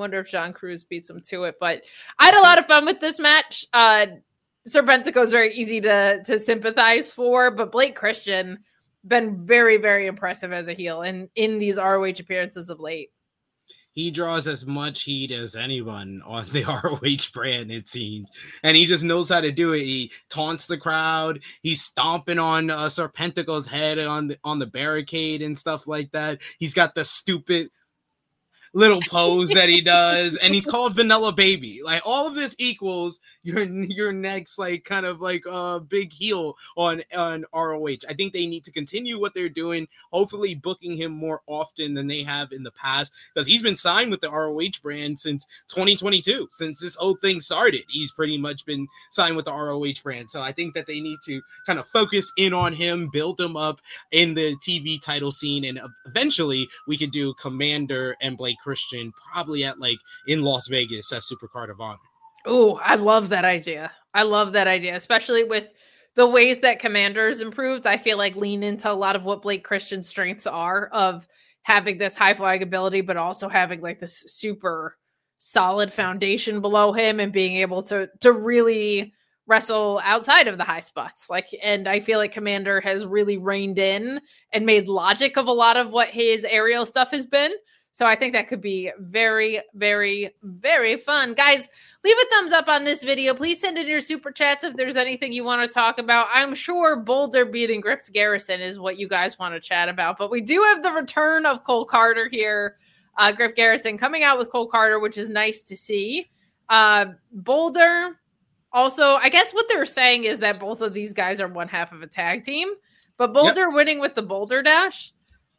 But I had a lot of fun with this match. Serpentico is very easy to sympathize for, but Blake Christian been very, very impressive as a heel in these ROH appearances of late. He draws as much heat as anyone on the ROH brand, it seems. And he just knows how to do it. He taunts the crowd. He's stomping on Serpentico's head on the barricade and stuff like that. He's got the stupid little pose that he does, and he's called Vanilla Baby. Like, all of this equals your next like kind of like big heel on ROH. I think they need to continue what they're doing, hopefully booking him more often than they have in the past, because he's been signed with the ROH brand since 2022. Since this whole thing started, he's pretty much been signed with the ROH brand. So I think that they need to kind of focus in on him, build him up in the TV title scene, and eventually we could do Commander and Blake Christian probably at like in Las Vegas at Supercard of Honor. Oh, I love that idea. Especially with the ways that Commander's improved. I feel like lean into a lot of what Blake Christian's strengths are of having this high flying ability, but also having like this super solid foundation below him and being able to really wrestle outside of the high spots. And I feel like Commander has really reined in and made logic of a lot of what his aerial stuff has been. So I think that could be very, very, very fun. Guys, leave a thumbs up on this video. Please send in your super chats if there's anything you want to talk about. I'm sure Boulder beating Griff Garrison is what you guys want to chat about. But we do have the return of Cole Carter here. Griff Garrison coming out with Cole Carter, which is nice to see. Boulder, also, I guess what they're saying is that both of these guys are one half of a tag team. But Boulder winning with the Boulder Dash.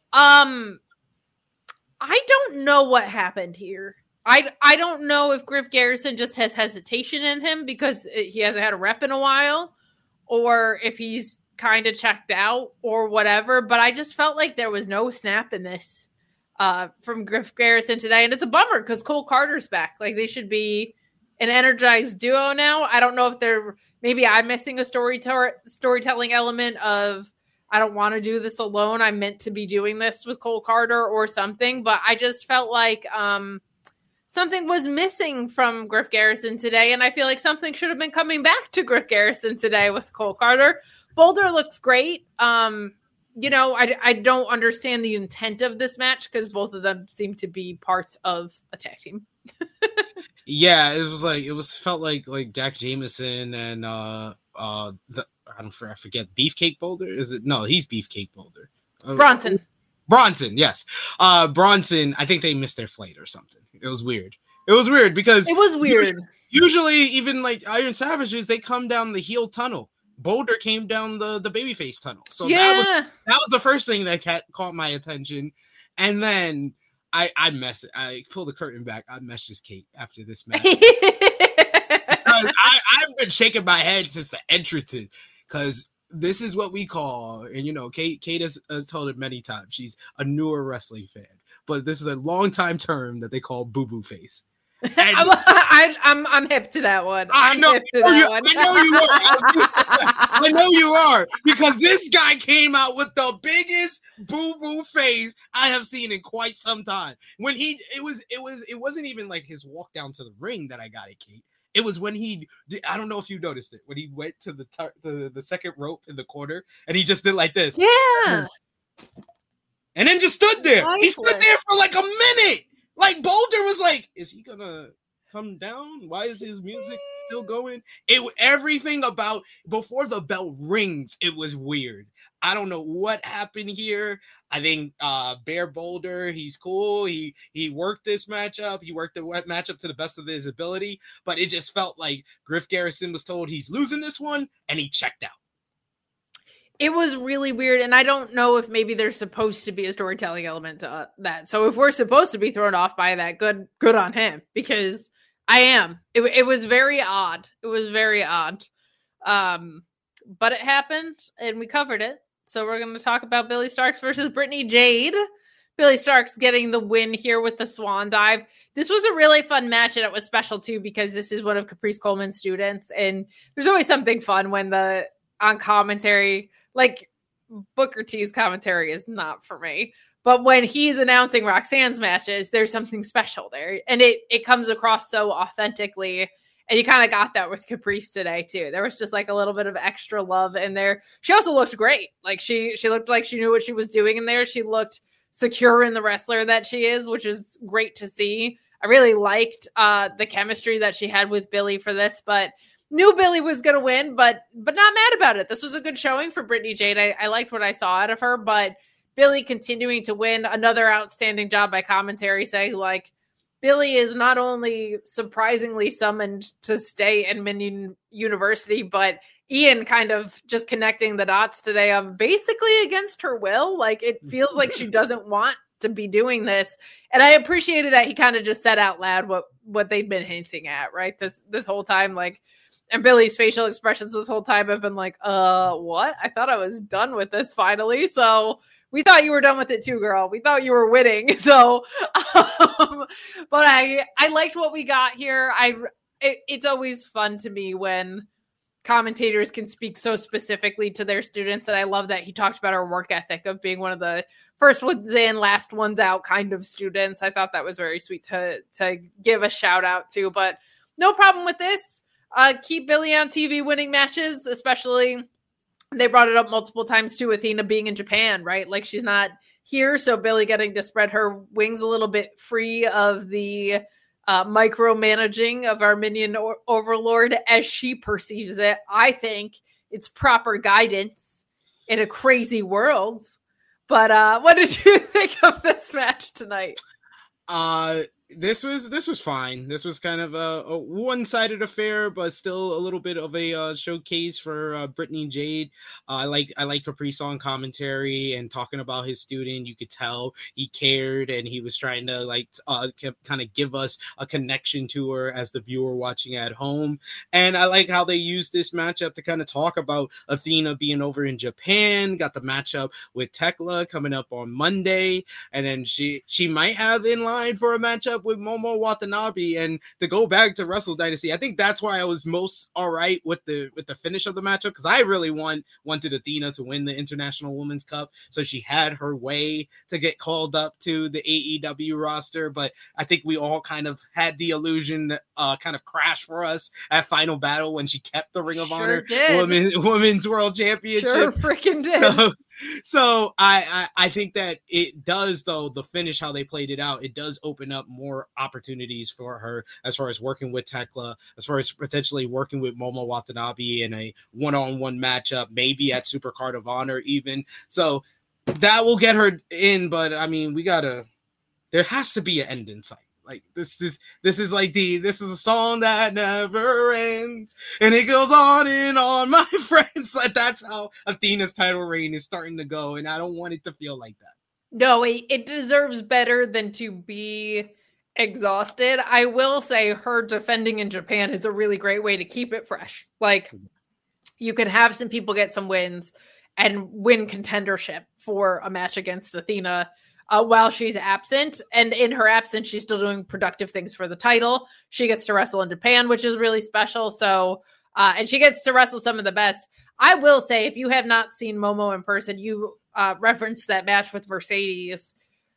I don't know what happened here. I don't know if Griff Garrison just has hesitation in him because he hasn't had a rep in a while, or if he's kind of checked out or whatever. But I just felt like there was no snap in this from Griff Garrison today. And it's a bummer because Cole Carter's back. Like, they should be an energized duo now. I don't know if maybe I'm missing a storytelling element of, I don't want to do this alone. I'm meant to be doing this with Cole Carter or something, but I just felt like something was missing from Griff Garrison today, and I feel like something should have been coming back to Griff Garrison today with Cole Carter. Boulder looks great. I don't understand the intent of this match because both of them seem to be parts of a tag team. Yeah, it felt like Dak Jameson and I forget, Beefcake Boulder? Is it? No, he's Beefcake Boulder. Bronson, yes. Bronson, I think they missed their flight or something. It was weird because usually even like Iron Savages, they come down the heel tunnel. Boulder came down the babyface tunnel. So that was the first thing that caught my attention. And then I pulled the curtain back. I messaged Kate after this match. I've been shaking my head since the entrances because this is what we call, and Kate has told it many times, she's a newer wrestling fan, but this is a long time term that they call boo boo face. I'm hip to that one. I know you are because this guy came out with the biggest boo boo face I have seen in quite some time. When it wasn't even like his walk down to the ring that I got it, Kate. It was when I don't know if you noticed it, when he went to the second rope in the corner and he just did like this. Yeah. And then just stood there. He stood there for like a minute. Like Boulder was like, is he gonna come down? Why is his music still going? Everything about before the bell rings, it was weird. I don't know what happened here. I think Bear Boulder, he's cool. He worked this matchup. He worked the matchup to the best of his ability, but it just felt like Griff Garrison was told he's losing this one, and he checked out. It was really weird, and I don't know if maybe there's supposed to be a storytelling element to that. So if we're supposed to be thrown off by that, good on him, because I am. It was very odd. It was very odd. But it happened, and we covered it. So we're going to talk about Billie Starkz versus Brittany Jade. Billie Starkz getting the win here with the Swan Dive. This was a really fun match, and it was special, too, because this is one of Caprice Coleman's students, and there's always something fun when on commentary, like Booker T's commentary is not for me, but when he's announcing Roxanne's matches, there's something special there, and it comes across so authentically. And you kind of got that with Caprice today, too. There was just like a little bit of extra love in there. She also looked great. Like she looked like she knew what she was doing in there. She looked secure in the wrestler that she is, which is great to see. I really liked the chemistry that she had with Billie for this, but knew Billie was going to win, but not mad about it. This was a good showing for Brittany Jade. I liked what I saw out of her, but Billie continuing to win. Another outstanding job by commentary saying, like, Billie is not only surprisingly summoned to stay in Minden University, but Ian kind of just connecting the dots today of basically against her will. Like, it feels like she doesn't want to be doing this. And I appreciated that he kind of just said out loud what they'd been hinting at, right? This whole time, like, and Billie's facial expressions this whole time have been like, what? I thought I was done with this finally. So we thought you were done with it too, girl. We thought you were winning. So, but I liked what we got here. It's always fun to me when commentators can speak so specifically to their students. And I love that he talked about her work ethic of being one of the first ones in, last ones out kind of students. I thought that was very sweet to give a shout out to, but no problem with this. Keep Billie on TV winning matches, especially they brought it up multiple times too, Athena being in Japan, right? Like she's not here. So Billie getting to spread her wings a little bit free of the micromanaging of our minion overlord as she perceives it. I think it's proper guidance in a crazy world. But what did you think of this match tonight? This was fine. This was kind of a one-sided affair, but still a little bit of a showcase for Brittany Jade. I like Caprice on commentary and talking about his student. You could tell he cared and he was trying to kind of give us a connection to her as the viewer watching at home. And I like how they used this matchup to kind of talk about Athena being over in Japan. Got the matchup with Tekla coming up on Monday, and then she might have in line for a matchup with Momo Watanabe. And to go back to Wrestle Dynasty, I think that's why I was most all right with the finish of the matchup, because I really wanted Athena to win the International Women's Cup, so she had her way to get called up to the AEW roster. But I think we all kind of had the illusion kind of crash for us at Final Battle when she kept the Ring of Honor Women's World Championship. Sure freaking did. So I think that it does, though, the finish, how they played it out, it does open up more opportunities for her as far as working with Tekla, as far as potentially working with Momo Watanabe in a one-on-one matchup, maybe at Supercard of Honor even. So that will get her in, but I mean, there has to be an end in sight. Like this is a song that never ends, and it goes on and on, my friends. Like that's how Athena's title reign is starting to go, and I don't want it to feel like that. No, it deserves better than to be exhausted. I will say her defending in Japan is a really great way to keep it fresh. Like you can have some people get some wins and win contendership for a match against Athena while she's absent. And in her absence, she's still doing productive things for the title. She gets to wrestle in Japan, which is really special. So, and she gets to wrestle some of the best. I will say, if you have not seen Momo in person, you referenced that match with Mercedes.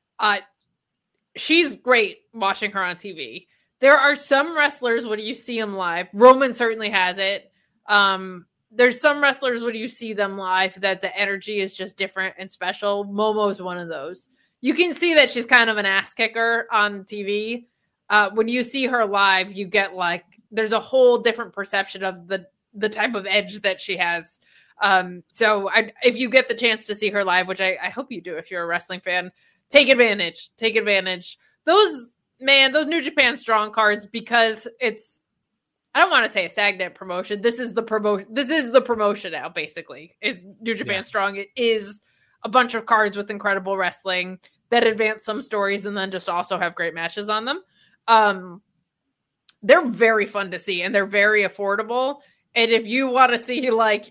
She's great watching her on TV. There are some wrestlers when you see them live. Roman certainly has it. There's some wrestlers when you see them live that the energy is just different and special. Momo's one of those. You can see that she's kind of an ass kicker on TV. When you see her live, you get there's a whole different perception of the type of edge that she has. So if you get the chance to see her live, which I hope you do if you're a wrestling fan, take advantage. Those New Japan Strong cards, because I don't want to say a stagnant promotion. This is the promotion now, basically, is New Japan Strong. It is a bunch of cards with incredible wrestling that advance some stories and then just also have great matches on them. They're very fun to see and they're very affordable. And if you want to see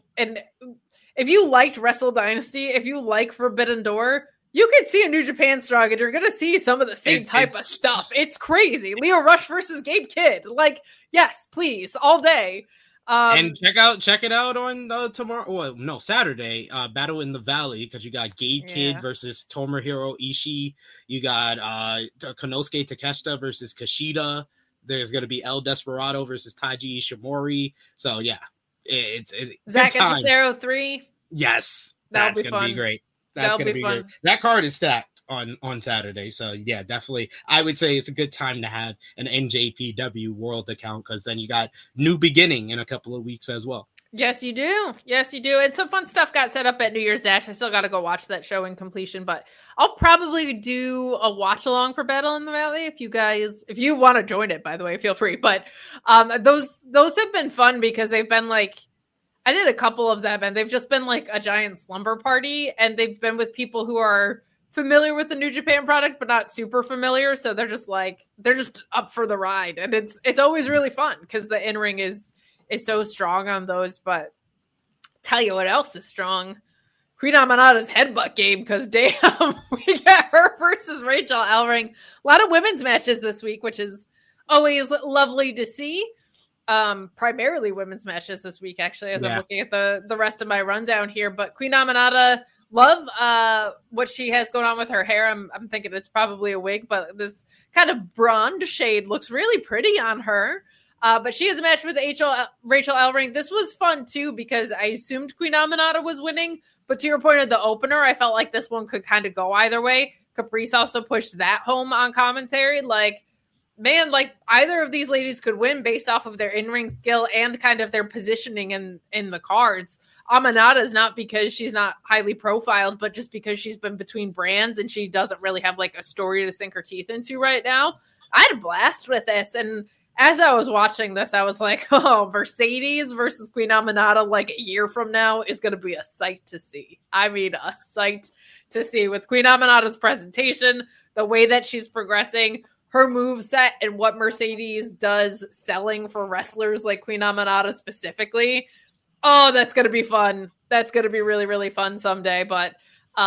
if you liked Wrestle Dynasty, if you like Forbidden Door, you can see a New Japan Strong and you're going to see some of the same type of stuff. It's crazy. Leo Rush versus Gabe Kidd. Yes, please, all day. And check it out on tomorrow. Well, no, Saturday. Battle in the Valley, because you got Gabe Kidd versus Tomohiro Ishii. You got Konosuke Takeshita versus Kushida. There's going to be El Desperado versus Taiji Ishimori. So yeah, it's Zack and Cesaro 3. Yes, that's going to be great. That's going to be great. That card is stacked on Saturday. So yeah, definitely. I would say it's a good time to have an NJPW World account, because then you got New Beginning in a couple of weeks as well. Yes, you do. And some fun stuff got set up at New Year's Dash. I still got to go watch that show in completion, but I'll probably do a watch along for Battle in the Valley. If you want to join it, by the way, feel free. But those have been fun because they've been I did a couple of them and they've just been a giant slumber party, and they've been with people who are familiar with the New Japan product, but not super familiar. So they're just up for the ride. And it's always really fun because the in-ring is so strong on those. But tell you what else is strong. Queen Amanada's headbutt game, because damn, we got her versus Rachel Ellering. A lot of women's matches this week, which is always lovely to see. primarily women's matches this week, actually, as I'm looking at the rest of my rundown here. But Queen Aminata, love what she has going on with her hair. I'm thinking it's probably a wig, but this kind of blonde shade looks really pretty on her. But she has a match with Rachel Ellering. This was fun, too, because I assumed Queen Aminata was winning. But to your point of the opener, I felt like this one could kind of go either way. Caprice also pushed that home on commentary. Like, man, like either of these ladies could win based off of their in-ring skill and kind of their positioning in the cards. Aminata is not because she's not highly profiled, but just because she's been between brands and she doesn't really have like a story to sink her teeth into right now. I had a blast with this. And as I was watching this, I was like, oh, Mercedes versus Queen Aminata like a year from now is going to be a sight to see. I mean, a sight to see with Queen Aminata's presentation, the way that she's progressing, her moveset, and what Mercedes does selling for wrestlers like Queen Aminata specifically. Oh, that's going to be fun. That's going to be really, really fun someday. But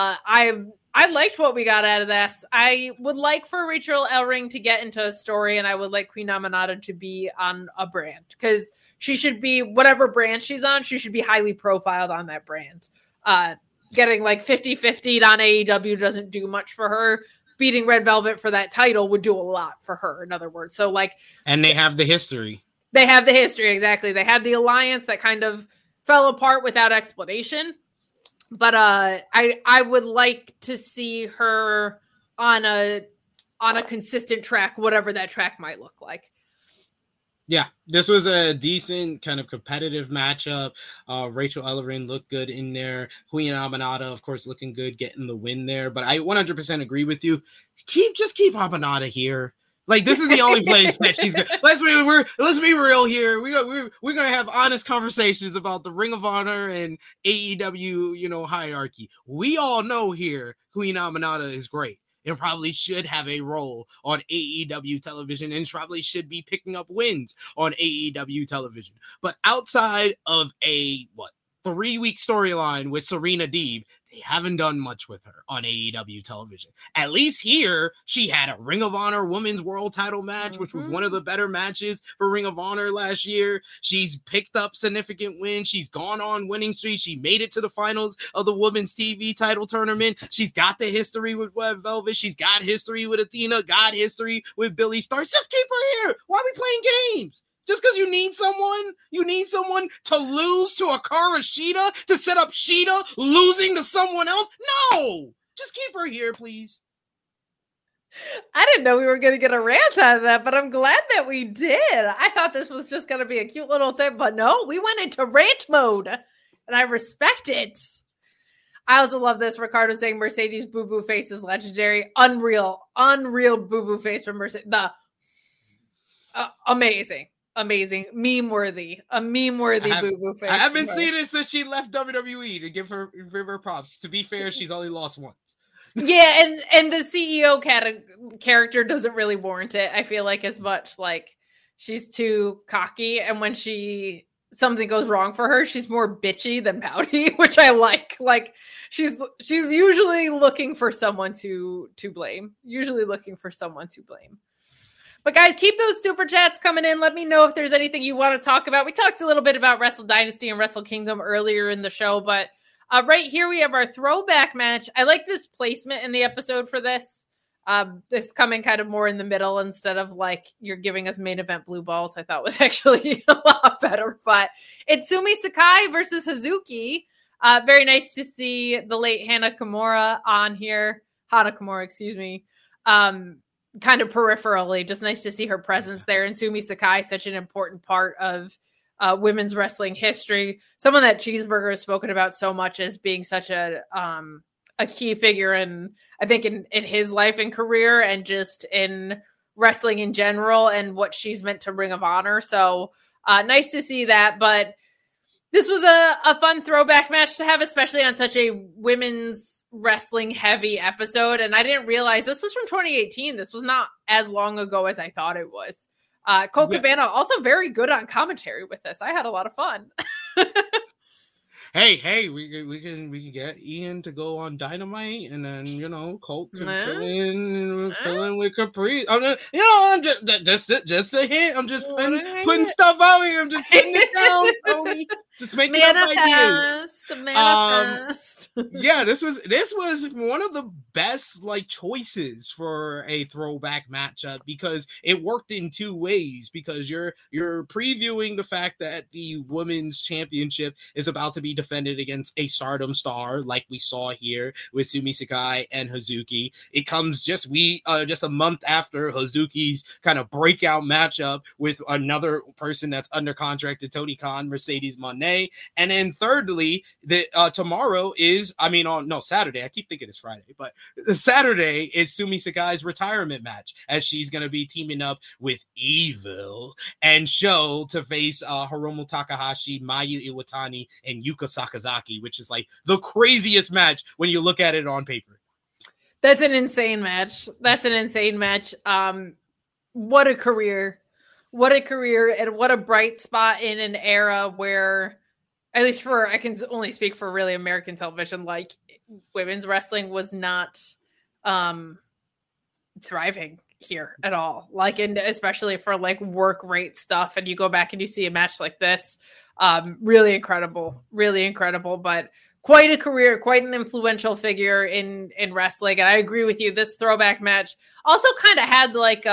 I liked what we got out of this. I would like for Rachel Ellering to get into a story, and I would like Queen Aminata to be on a brand because she should be, whatever brand she's on, she should be highly profiled on that brand. Getting like 50-50 on AEW doesn't do much for her. Beating Red Velvet for that title would do a lot for her, in other words. So like, and they have the history. They have the history, exactly. They had the alliance that kind of fell apart without explanation. But I would like to see her on a consistent track, whatever that track might look like. Yeah, this was a decent kind of competitive matchup. Rachel Ellering looked good in there. Queen Aminata, of course, looking good, getting the win there. But I 100% agree with you. Just keep Aminata here. Like, this is the only place that she's good. Let's be real here. We're gonna have honest conversations about the Ring of Honor and AEW, hierarchy. We all know here Queen Aminata is great and probably should have a role on AEW television and probably should be picking up wins on AEW television. But outside of a 3-week storyline with Serena Deeb, they haven't done much with her on AEW television. At least here, she had a Ring of Honor Women's World Title match, which was one of the better matches for Ring of Honor last year. She's picked up significant wins. She's gone on winning streaks. She made it to the finals of the Women's TV title tournament. She's got the history with Red Velvet. She's got history with Athena, got history with Billie Starkz. Just keep her here. Why are we playing games? Just because you need someone to lose to Hikaru Shida to set up Shida losing to someone else? No! Just keep her here, please. I didn't know we were going to get a rant out of that, but I'm glad that we did. I thought this was just going to be a cute little thing, but no, we went into rant mode, and I respect it. I also love this. Ricardo saying Mercedes boo-boo face is legendary. Unreal boo-boo face from Mercedes. Amazing. Meme-worthy. A meme-worthy boo-boo face. I haven't seen it since she left WWE, to give her props. To be fair, she's only lost once. Yeah, and the CEO character doesn't really warrant it, I feel like, as much. Like, she's too cocky, and when something goes wrong for her, she's more bitchy than pouty, which I like. Like, she's usually looking for someone to blame. But guys, keep those super chats coming in. Let me know if there's anything you want to talk about. We talked a little bit about Wrestle Dynasty and Wrestle Kingdom earlier in the show, but right here we have our throwback match. I like this placement in the episode for this. It's coming kind of more in the middle instead of like you're giving us main event blue balls. I thought was actually a lot better. But it's Sumi Sakai versus Hazuki. Very nice to see the late Hana Kimura on here. Hana Kimura, excuse me. Kind of peripherally, just nice to see her presence there. And Sumi Sakai, such an important part of women's wrestling history. Someone that Cheeseburger has spoken about so much as being such a key figure in, I think, in his life and career and just in wrestling in general and what she's meant to Ring of Honor. So nice to see that. But this was a fun throwback match to have, especially on such a women's wrestling heavy episode. And I didn't realize this was from 2018. This was not as long ago as I thought it was. Colt Cabana also very good on commentary with this. I had a lot of fun. Hey, we can get Ian to go on Dynamite, and then Colt can fill in with Caprice. I'm just a hint. I'm just putting stuff out here. I'm just putting it down. Tony. Just making up ideas. Manifest. Yeah, this was one of the best choices for a throwback matchup because it worked in two ways. Because you're previewing the fact that the women's championship is about to be defended against a Stardom star, like we saw here with Sumi Sakai and Hazuki. It comes just a month after Hazuki's kind of breakout matchup with another person that's under contract to Tony Khan, Mercedes Moné, and then thirdly, tomorrow is Saturday. I keep thinking it's Friday, but Saturday is Sumi Sakai's retirement match as she's going to be teaming up with Evil and Sho to face Hiromu Takahashi, Mayu Iwatani, and Yuka Sakazaki, which is the craziest match when you look at it on paper. That's an insane match. What a career. And what a bright spot in an era where, at least I can only speak for really American television, women's wrestling was not thriving here at all. And especially for work rate stuff. And you go back and you see a match like this, really incredible, but quite a career, quite an influential figure in wrestling. And I agree with you. This throwback match also kind of had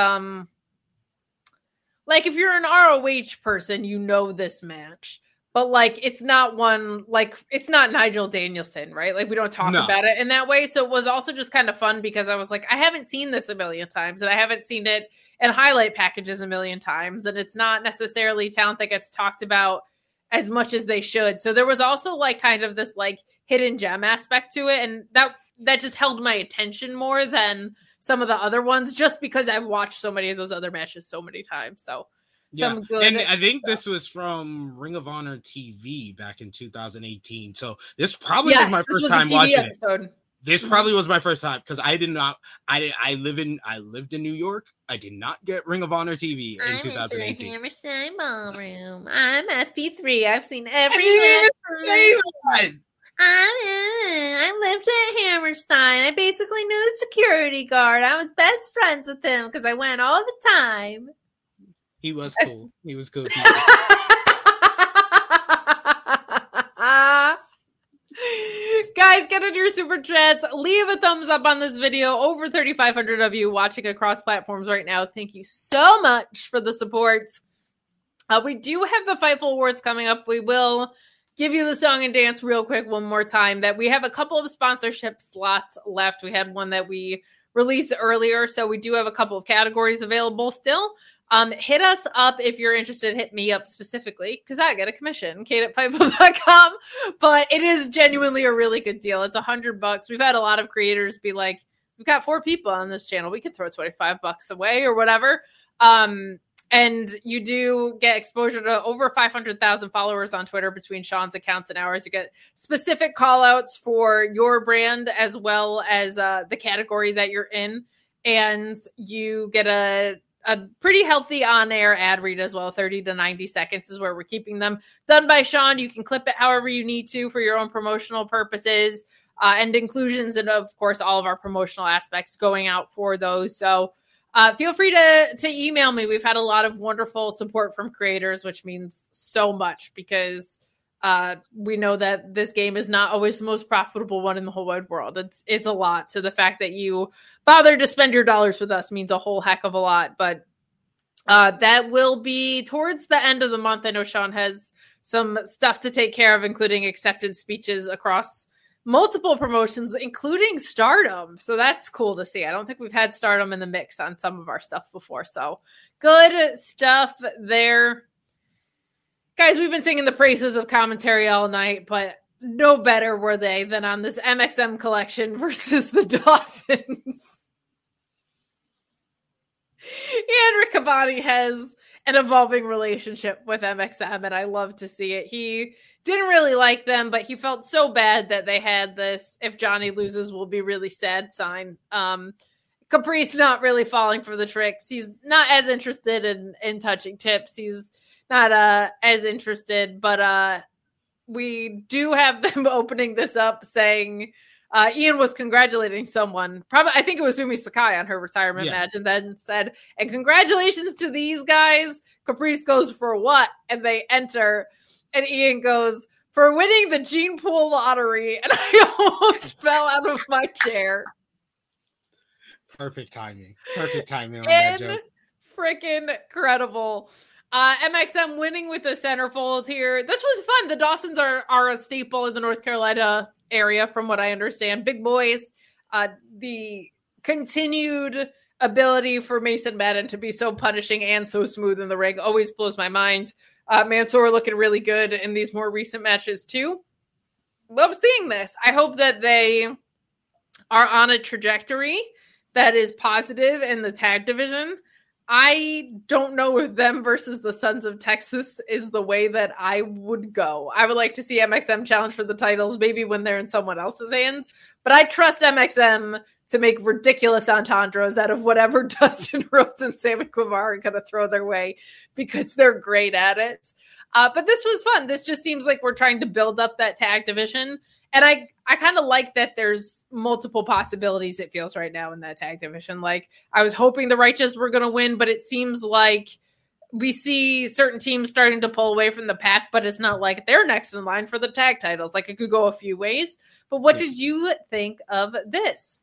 if you're an ROH person, this match. But it's not one, it's not Nigel Danielson, right? We don't talk about it in that way. So it was also just kind of fun because I was I haven't seen this a million times and I haven't seen it in highlight packages a million times. And it's not necessarily talent that gets talked about as much as they should. So there was also kind of this hidden gem aspect to it. And that just held my attention more than some of the other ones, just because I've watched so many of those other matches so many times. So yeah, and I think this was from Ring of Honor TV back in 2018. So this probably was my first time watching it. This probably was my first time because I lived in New York. I did not get Ring of Honor TV in 2018. Hammerstein Ballroom. I'm SP3. I've seen every match. I lived at Hammerstein. I basically knew the security guard. I was best friends with him because I went all the time. He was cool. He was cool. Guys, get into your super chats. Leave a thumbs up on this video. Over 3,500 of you watching across platforms right now. Thank you so much for the support. We do have the Fightful Awards coming up. We will give you the song and dance real quick one more time. That we have a couple of sponsorship slots left. We had one that we released earlier, so we do have a couple of categories available still. Hit us up if you're interested. Hit me up specifically because I get a commission, kate@fightful.com. But it is genuinely a really good deal. It's $100. We've had a lot of creators be like, we've got 4 people on this channel. We could throw $25 away or whatever. And you do get exposure to over 500,000 followers on Twitter between Sean's accounts and ours. You get specific call outs for your brand as well as the category that you're in. And you get a pretty healthy on-air ad read as well. 30 to 90 seconds is where we're keeping them. Done by Sean. You can clip it however you need to for your own promotional purposes and inclusions. And, of course, all of our promotional aspects going out for those. So feel free to email me. We've had a lot of wonderful support from creators, which means so much because we know that this game is not always the most profitable one in the whole wide world. It's a lot. So the fact that you bothered to spend your dollars with us means a whole heck of a lot. But that will be towards the end of the month. I know Sean has some stuff to take care of, including acceptance speeches across multiple promotions, including Stardom. So that's cool to see. I don't think we've had Stardom in the mix on some of our stuff before. So good stuff there. Guys, we've been singing the praises of commentary all night, but no better were they than on this MXM collection versus the Dawsons. And Rick Cavani has an evolving relationship with MXM, and I love to see it. He didn't really like them, but he felt so bad that they had this "if Johnny loses, we'll be really sad" sign. Caprice not really falling for the tricks. He's not as interested in touching tips. He's not as interested, but we do have them opening this up saying Ian was congratulating someone. Probably, I think it was Umi Sakai on her retirement match, and then said, "And congratulations to these guys." Caprice goes, "For what?" And they enter, and Ian goes, "For winning the Gene Pool lottery." And I almost fell out of my chair. Perfect timing on that joke. Freaking incredible. MXM winning with the centerfold here. This was fun. The Dawsons are a staple in the North Carolina area, from what I understand. Big boys. The continued ability for Mason Madden to be so punishing and so smooth in the ring always blows my mind. Mansoor looking really good in these more recent matches too. Love seeing this. I hope that they are on a trajectory that is positive in the tag division. I don't know if them versus the Sons of Texas is the way that I would go. I would like to see MXM challenge for the titles, maybe when they're in someone else's hands. But I trust MXM to make ridiculous entendres out of whatever Dustin Rhodes and Sammy Guevara are going to throw their way, because they're great at it. But this was fun. This just seems like we're trying to build up that tag division. And I kind of like that there's multiple possibilities, it feels, right now in that tag division. Like, I was hoping the Righteous were going to win, but it seems like we see certain teams starting to pull away from the pack, but it's not like they're next in line for the tag titles. Like, it could go a few ways. But what did you think of this?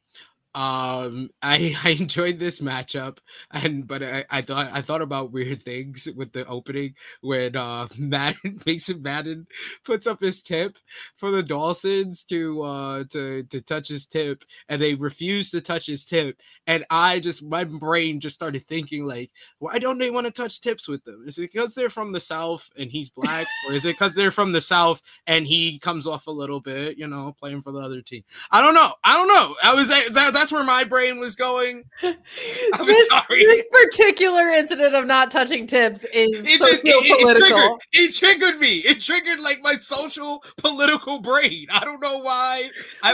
I enjoyed this matchup, but I thought about weird things with the opening when Mason Madden puts up his tip for the Dawsons to touch his tip, and they refuse to touch his tip, and my brain just started thinking, like, why don't they want to touch tips with them? Is it because they're from the South and he's black, or is it because they're from the South and he comes off a little bit, playing for the other team? I don't know. That's where my brain was going. This particular incident of not touching tips is socio-political. It triggered me. It triggered like my social political brain. I don't know why.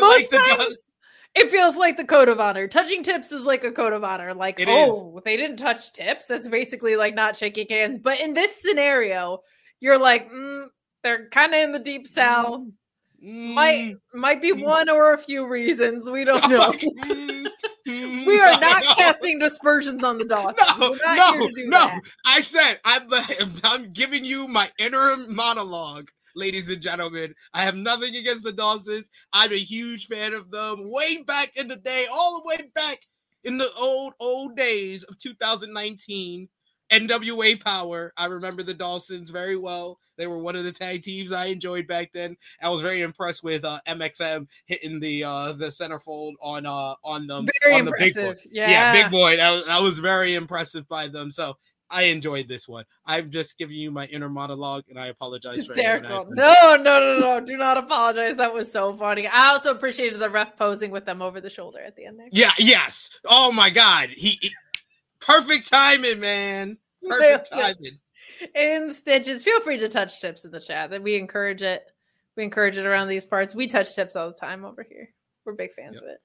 It feels like the code of honor. Touching tips is like a code of honor. Like, they didn't touch tips. That's basically like not shaking hands. But in this scenario, you're like, they're kind of in the deep South. Might be one or a few reasons. We don't know. We are not casting dispersions on the Dawsons. No. I said I'm giving you my inner monologue, ladies and gentlemen. I have nothing against the Dawsons. I'm a huge fan of them. Way back in the day, all the way back in the old days of 2019. NWA Power. I remember the Dawsons very well. They were one of the tag teams I enjoyed back then. I was very impressed with MXM hitting the centerfold on them. Very on impressive. The big boy. Yeah, big boy. I was very impressive by them. So I enjoyed this one. I'm just giving you my inner monologue, and I apologize for hysterical. No. Do not apologize. That was so funny. I also appreciated the ref posing with them over the shoulder at the end there. Yeah. Yes. Oh my God. He perfect timing, man. Perfect timing. In stitches. Feel free to touch tips in the chat. We encourage it. We encourage it around these parts. We touch tips all the time over here. We're big fans of it.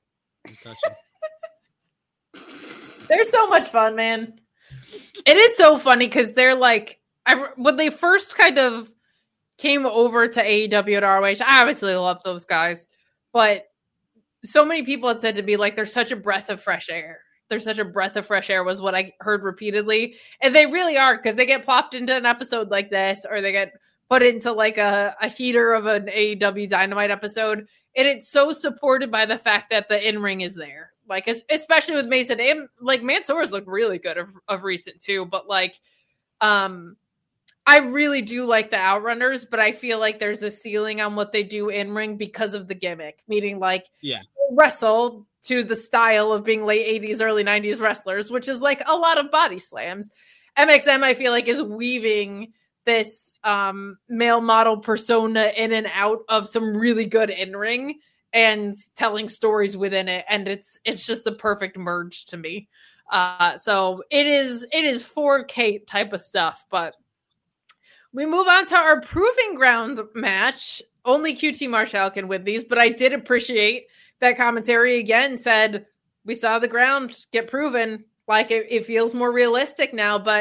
They're so much fun, man. It is so funny because they're like, when they first kind of came over to AEW and ROH, I obviously love those guys, but so many people had said to me, like, they're such a breath of fresh air. They're such a breath of fresh air was what I heard repeatedly. And they really are, because they get plopped into an episode like this, or they get put into like a heater of an AEW Dynamite episode. And it's so supported by the fact that the in-ring is there. Like, especially with Mason, and like Mansoor's look really good of recent too. But like, I really do like the Outrunners, but I feel like there's a ceiling on what they do in-ring because of the gimmick. Meaning, like, wrestle to the style of being late 80s, early 90s wrestlers, which is like a lot of body slams. MXM, I feel like, is weaving this male model persona in and out of some really good in-ring and telling stories within it. And it's just the perfect merge to me. So it is 4K type of stuff, but we move on to our Proving Ground match. Only QT Marshall can win these, but I did appreciate that commentary again said, we saw the ground get proven. Like, it feels more realistic now, but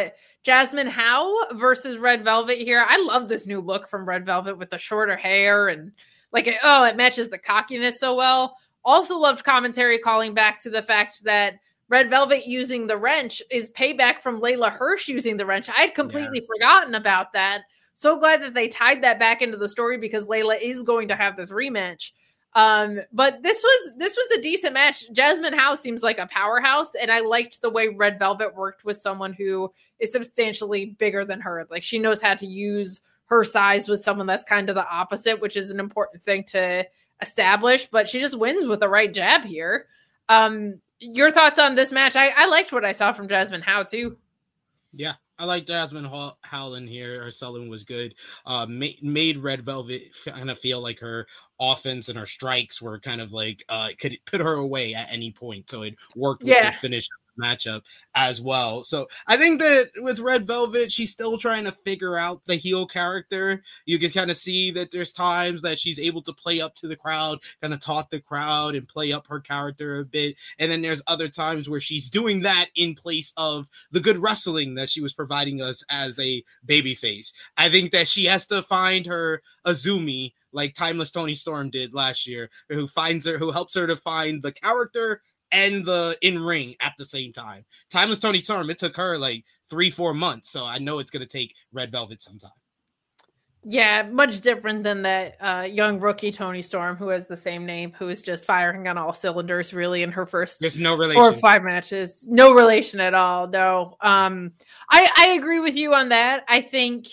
Jasmine Howe versus Red Velvet here. I love this new look from Red Velvet with the shorter hair and it matches the cockiness so well. Also loved commentary calling back to the fact that Red Velvet using the wrench is payback from Layla Hirsch using the wrench. I'd completely forgotten about that. So glad that they tied that back into the story because Layla is going to have this rematch. But this was a decent match. Jasmine Howe seems like a powerhouse, and I liked the way Red Velvet worked with someone who is substantially bigger than her. Like, she knows how to use her size with someone that's kind of the opposite, which is an important thing to establish, but she just wins with the right jab here. Your thoughts on this match? I liked what I saw from Jasmine Howe too. Yeah, I like Jasmine Howland here. Her selling was good. Made Red Velvet kind of feel like her offense and her strikes were kind of like could put her away at any point. So it worked with the finish matchup as well. So I think that with Red Velvet, she's still trying to figure out the heel character. You can kind of see that there's times that she's able to play up to the crowd, kind of talk the crowd and play up her character a bit. And then there's other times where she's doing that in place of the good wrestling that she was providing us as a babyface. I think that she has to find her Azumi like Timeless Toni Storm did last year, who helps her to find the character and the in-ring at the same time. Timeless Toni Storm, it took her like 3-4 months, so I know it's going to take Red Velvet sometime. Yeah, much different than that young rookie Toni Storm, who has the same name, who is just firing on all cylinders, really, in her first There's no relation. 4 or 5 matches. No relation at all, no. I agree with you on that. I think...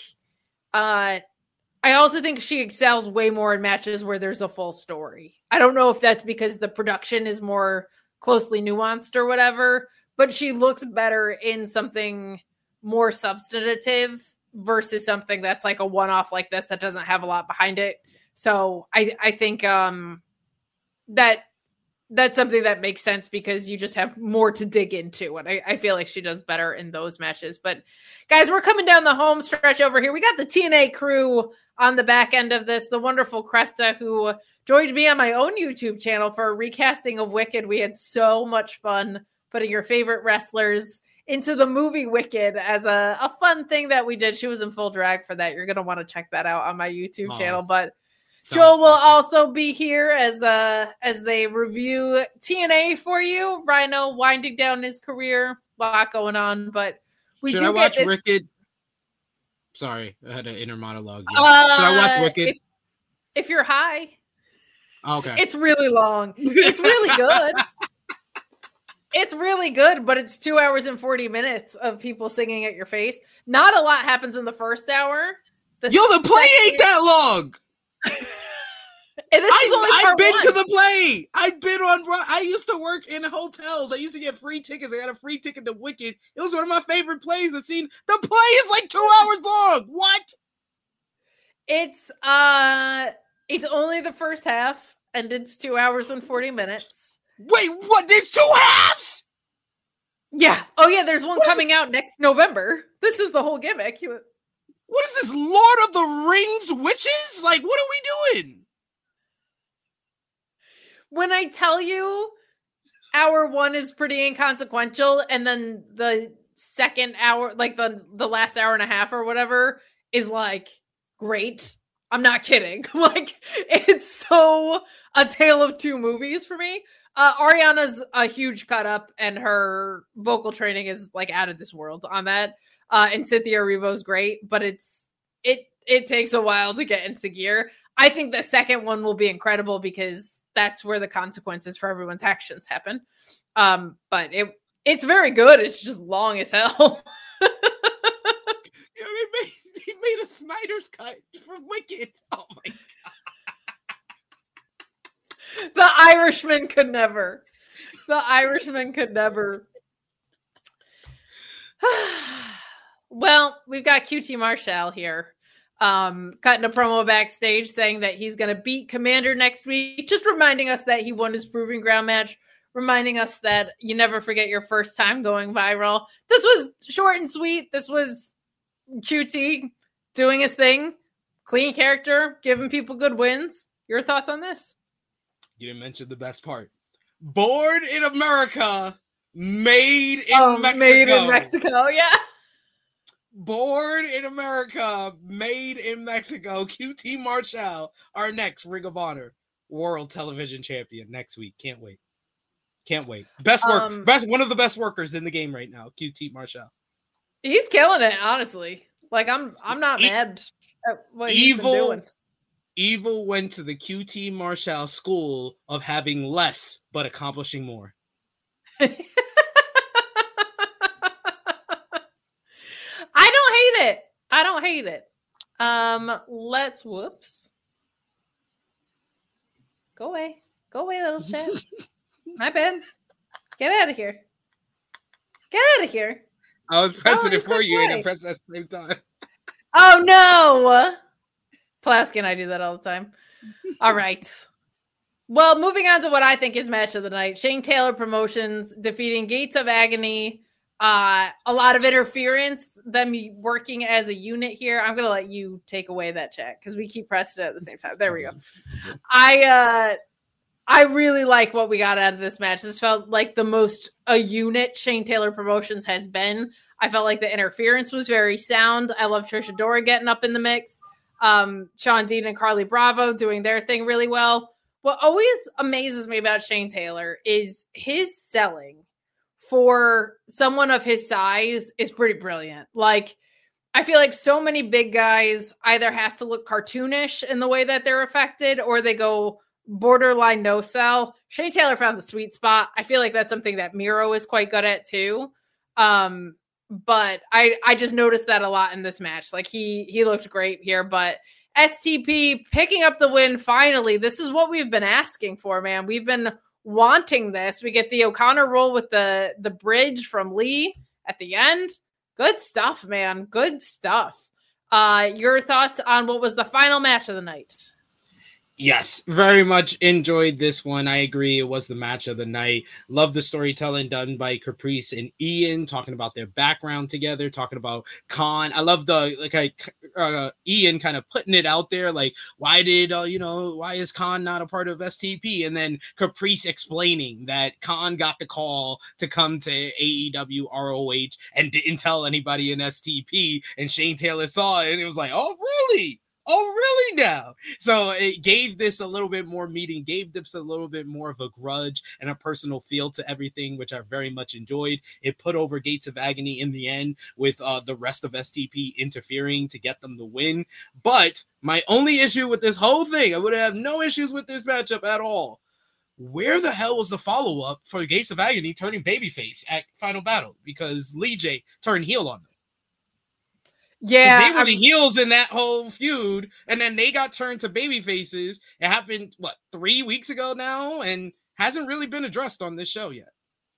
I also think she excels way more in matches where there's a full story. I don't know if that's because the production is more closely nuanced or whatever, but she looks better in something more substantive versus something that's like a one-off like this that doesn't have a lot behind it. So I think that's something that makes sense because you just have more to dig into. And I feel like she does better in those matches. But guys, we're coming down the home stretch over here. We got the TNA crew on the back end of this. The wonderful Cresta, who joined me on my own YouTube channel for a recasting of Wicked. We had so much fun putting your favorite wrestlers into the movie Wicked as a fun thing that we did. She was in full drag for that. You're going to want to check that out on my YouTube channel. But Joel will also be here as they review TNA for you. Rhino winding down his career, a lot going on, but Should I watch Wicked? Sorry, I had an inner monologue. Should I watch Wicked? If you're high. Okay. It's really long. It's really good. It's really good, but it's 2 hours and 40 minutes of people singing at your face. Not a lot happens in the first hour. The play ain't that long. I've been to the play. I used to work in hotels. I used to get free tickets. I got a free ticket to Wicked. It was one of my favorite plays I've seen. The play is like 2 hours long. What? It's only the first half, and it's 2 hours and 40 minutes. Wait, what? There's 2 halves? Yeah. Oh yeah, there's one coming out next November. This is the whole gimmick. What is this, Lord of the Rings witches? Like, what are we doing? When I tell you hour one is pretty inconsequential, and then the second hour, like the last hour and a half or whatever, is like great. I'm not kidding. Like, it's so a tale of two movies for me. Ariana's a huge cut up, and her vocal training is like out of this world on that. And Cynthia Erivo's great, but it takes a while to get into gear. I think the second one will be incredible because that's where the consequences for everyone's actions happen. But it's very good. It's just long as hell. Yeah, they made a Snyder's cut for Wicked. Oh my god. The Irishman could never. The Irishman could never. Well, we've got QT Marshall here. Cutting a promo backstage saying that he's going to beat Commander next week. Just reminding us that he won his Proving Ground match. Reminding us that you never forget your first time going viral. This was short and sweet. This was QT doing his thing. Clean character, giving people good wins. Your thoughts on this? You didn't mention the best part. Born in America, made in Mexico. Made in Mexico, yeah. born in America, made in Mexico, QT Marshall, our next Ring of Honor World Television Champion next week. Can't wait. Best one of the best workers in the game right now, QT Marshall. He's killing it, honestly. Like I'm not mad at what he's been doing. Evil went to the QT Marshall school of having less but accomplishing more. I don't hate it. Let's whoops. Go away, little chat. My bad. Get out of here. I was pressing it for you and I pressed at the same time. Oh no! Plasky and I do that all the time. All right. Well, moving on to what I think is match of the night. Shane Taylor Promotions defeating Gates of Agony. A lot of interference, them working as a unit here. I'm going to let you take away that chat because we keep pressing it at the same time. There we go. I really like what we got out of this match. This felt like the most a unit Shane Taylor Promotions has been. I felt like the interference was very sound. I love Trish Adora getting up in the mix. Sean Dean and Carly Bravo doing their thing really well. What always amazes me about Shane Taylor is his selling for someone of his size is pretty brilliant. Like, I feel like so many big guys either have to look cartoonish in the way that they're affected or they go borderline no sell. Shane Taylor found the sweet spot. I feel like that's something that Miro is quite good at too. But I just noticed that a lot in this match. Like he looked great here, but STP picking up the win finally. This is what we've been asking for, man. We've been wanting this. We get the O'Connor roll with the bridge from Lee at the end. Good stuff, man. Good stuff. Your thoughts on what was the final match of the night? Yes, very much enjoyed this one. I agree. It was the match of the night. Love the storytelling done by Caprice and Ian, talking about their background together, talking about Khan. I love the Ian kind of putting it out there, like, why is Khan not a part of STP? And then Caprice explaining that Khan got the call to come to AEW ROH and didn't tell anybody in STP, and Shane Taylor saw it and it was like, oh, really? Oh, really now? So it gave this a little bit more meaning, gave this a little bit more of a grudge and a personal feel to everything, which I very much enjoyed. It put over Gates of Agony in the end with the rest of STP interfering to get them the win. But my only issue with this whole thing, I would have no issues with this matchup at all. Where the hell was the follow-up for Gates of Agony turning babyface at Final Battle? Because Lee J turned heel on them. Yeah, they were the heels in that whole feud, and then they got turned to baby faces. It happened 3 weeks ago now, and hasn't really been addressed on this show yet.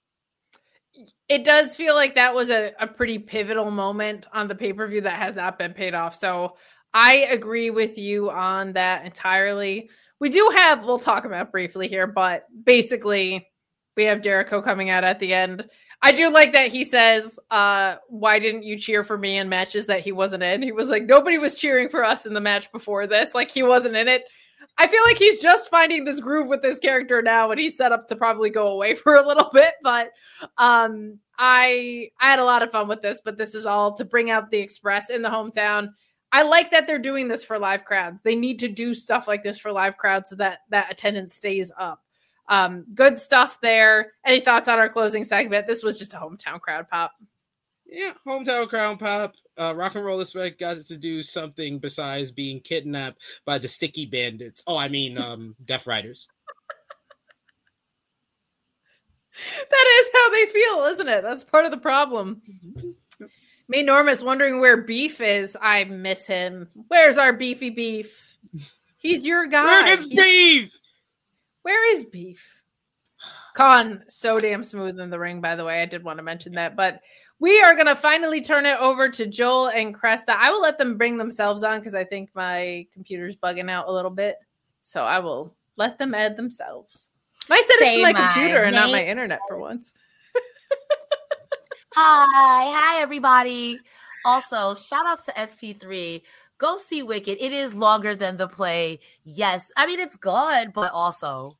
It does feel like that was a pretty pivotal moment on the pay-per-view that has not been paid off. So I agree with you on that entirely. We do have, we'll talk about it briefly here, but basically we have Jericho coming out at the end. I do like that he says, why didn't you cheer for me in matches that he wasn't in? He was like, nobody was cheering for us in the match before this. Like, he wasn't in it. I feel like he's just finding this groove with this character now, and he's set up to probably go away for a little bit. But I had a lot of fun with this, but this is all to bring out the Express in the hometown. I like that they're doing this for live crowds. They need to do stuff like this for live crowds so that attendance stays up. Good stuff there. Any thoughts on our closing segment? This was just a hometown crowd pop. Yeah, hometown crowd pop. Rock and Roll Respect got to do something besides being kidnapped by the Sticky Bandits. Oh, I mean, Death Riders. That is how they feel, isn't it? That's part of the problem. Me, Normus, wondering where Beef is. I miss him. Where's our beefy Beef? He's your guy. Where's Beef? Where is Beef? Khan, so damn smooth in the ring, by the way. I did want to mention that. But we are going to finally turn it over to Joel and Cresta. I will let them bring themselves on because I think my computer's bugging out a little bit. So I will let them add themselves. Nice that it's my computer and not my internet for once. Hi, everybody. Also, shout outs to SP3. Go see Wicked. It is longer than the play. Yes. I mean, it's good, but also.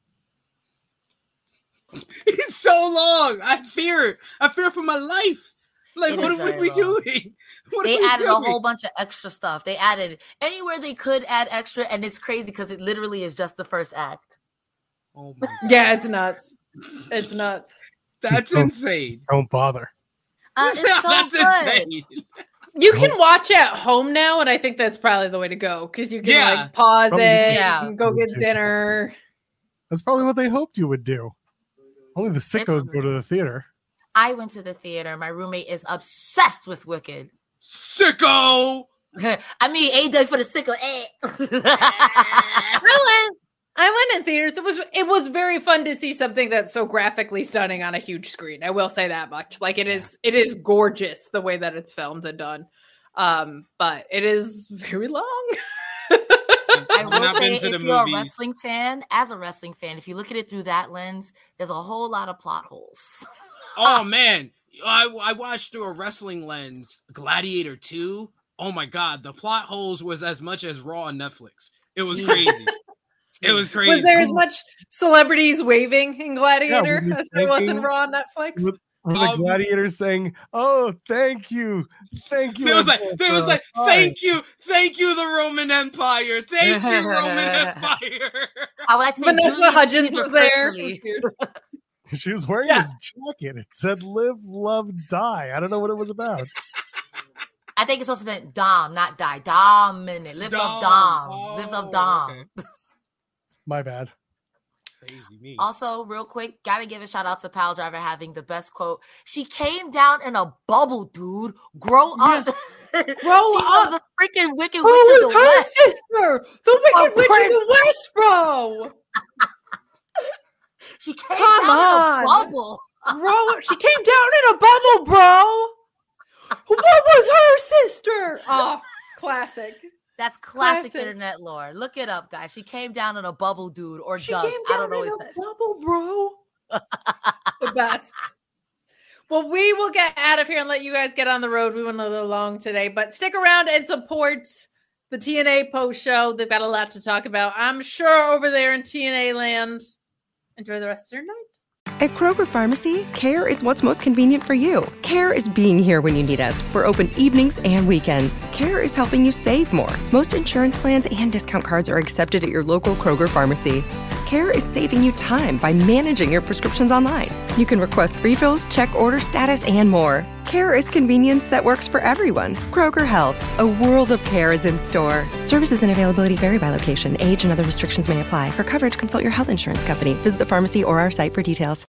It's so long. I fear for my life. Like, what are we doing? They added a whole bunch of extra stuff. They added anywhere they could add extra, and it's crazy because it literally is just the first act. Oh my God. Yeah, it's nuts. It's nuts. That's insane. Don't bother. It's so That's good. insane. You can watch at home now, and I think that's probably the way to go because you can like pause Probably it, Yeah. you can go get dinner. That's probably what they hoped you would do. Only the sickos go to the theater. I went to the theater. My roommate is obsessed with Wicked. Sicko. I mean, A done for the sicko. I went in theaters. It was very fun to see something that's so graphically stunning on a huge screen. I will say that much. Like it is gorgeous the way that it's filmed and done. But it is very long. I will say, if you're a wrestling fan, if you look at it through that lens, there's a whole lot of plot holes. Oh man, I watched through a wrestling lens Gladiator 2. Oh my God, the plot holes was as much as Raw on Netflix. It was crazy. It was crazy. Was there as much celebrities waving in Gladiator as there was in Raw on Netflix? With the gladiators saying, "Oh, thank you." They was like, thank you, the Roman Empire, thank you, Roman Empire. I would like to think Vanessa Julius Hudgens Caesar was there. personally. It was weird. She was wearing this jacket. It said "Live, Love, Die." I don't know what it was about. I think it's supposed to be Dom, not die. Dominant. Live, love, Dom. Live, love, Dom. Okay. My bad. Crazy me. Also, real quick, gotta give a shout out to Pal Driver having the best quote. She came down in a bubble, dude. Grow up. Grow She up. was a freaking wicked Who witch of was the her West. sister? The Wicked Witch of the West, bro. She came Come down in a on. bubble. Bro, she came down in a bubble, bro. What was her sister? Oh, classic. That's classic Classic. internet lore. Look it up, guys. She came down in a bubble, dude, or She Doug. came I down don't know in what a it says. bubble, bro. The best. Well, we will get out of here and let you guys get on the road. We went a little long today, but stick around and support the TNA post show. They've got a lot to talk about, I'm sure, over there in TNA land. Enjoy the rest of your night. At Kroger Pharmacy, care is what's most convenient for you. Care is being here when you need us. We're open evenings and weekends. Care is helping you save more. Most insurance plans and discount cards are accepted at your local Kroger Pharmacy. Care is saving you time by managing your prescriptions online. You can request refills, check order status, and more. Care is convenience that works for everyone. Kroger Health, a world of care is in store. Services and availability vary by location. Age and other restrictions may apply. For coverage, consult your health insurance company. Visit the pharmacy or our site for details.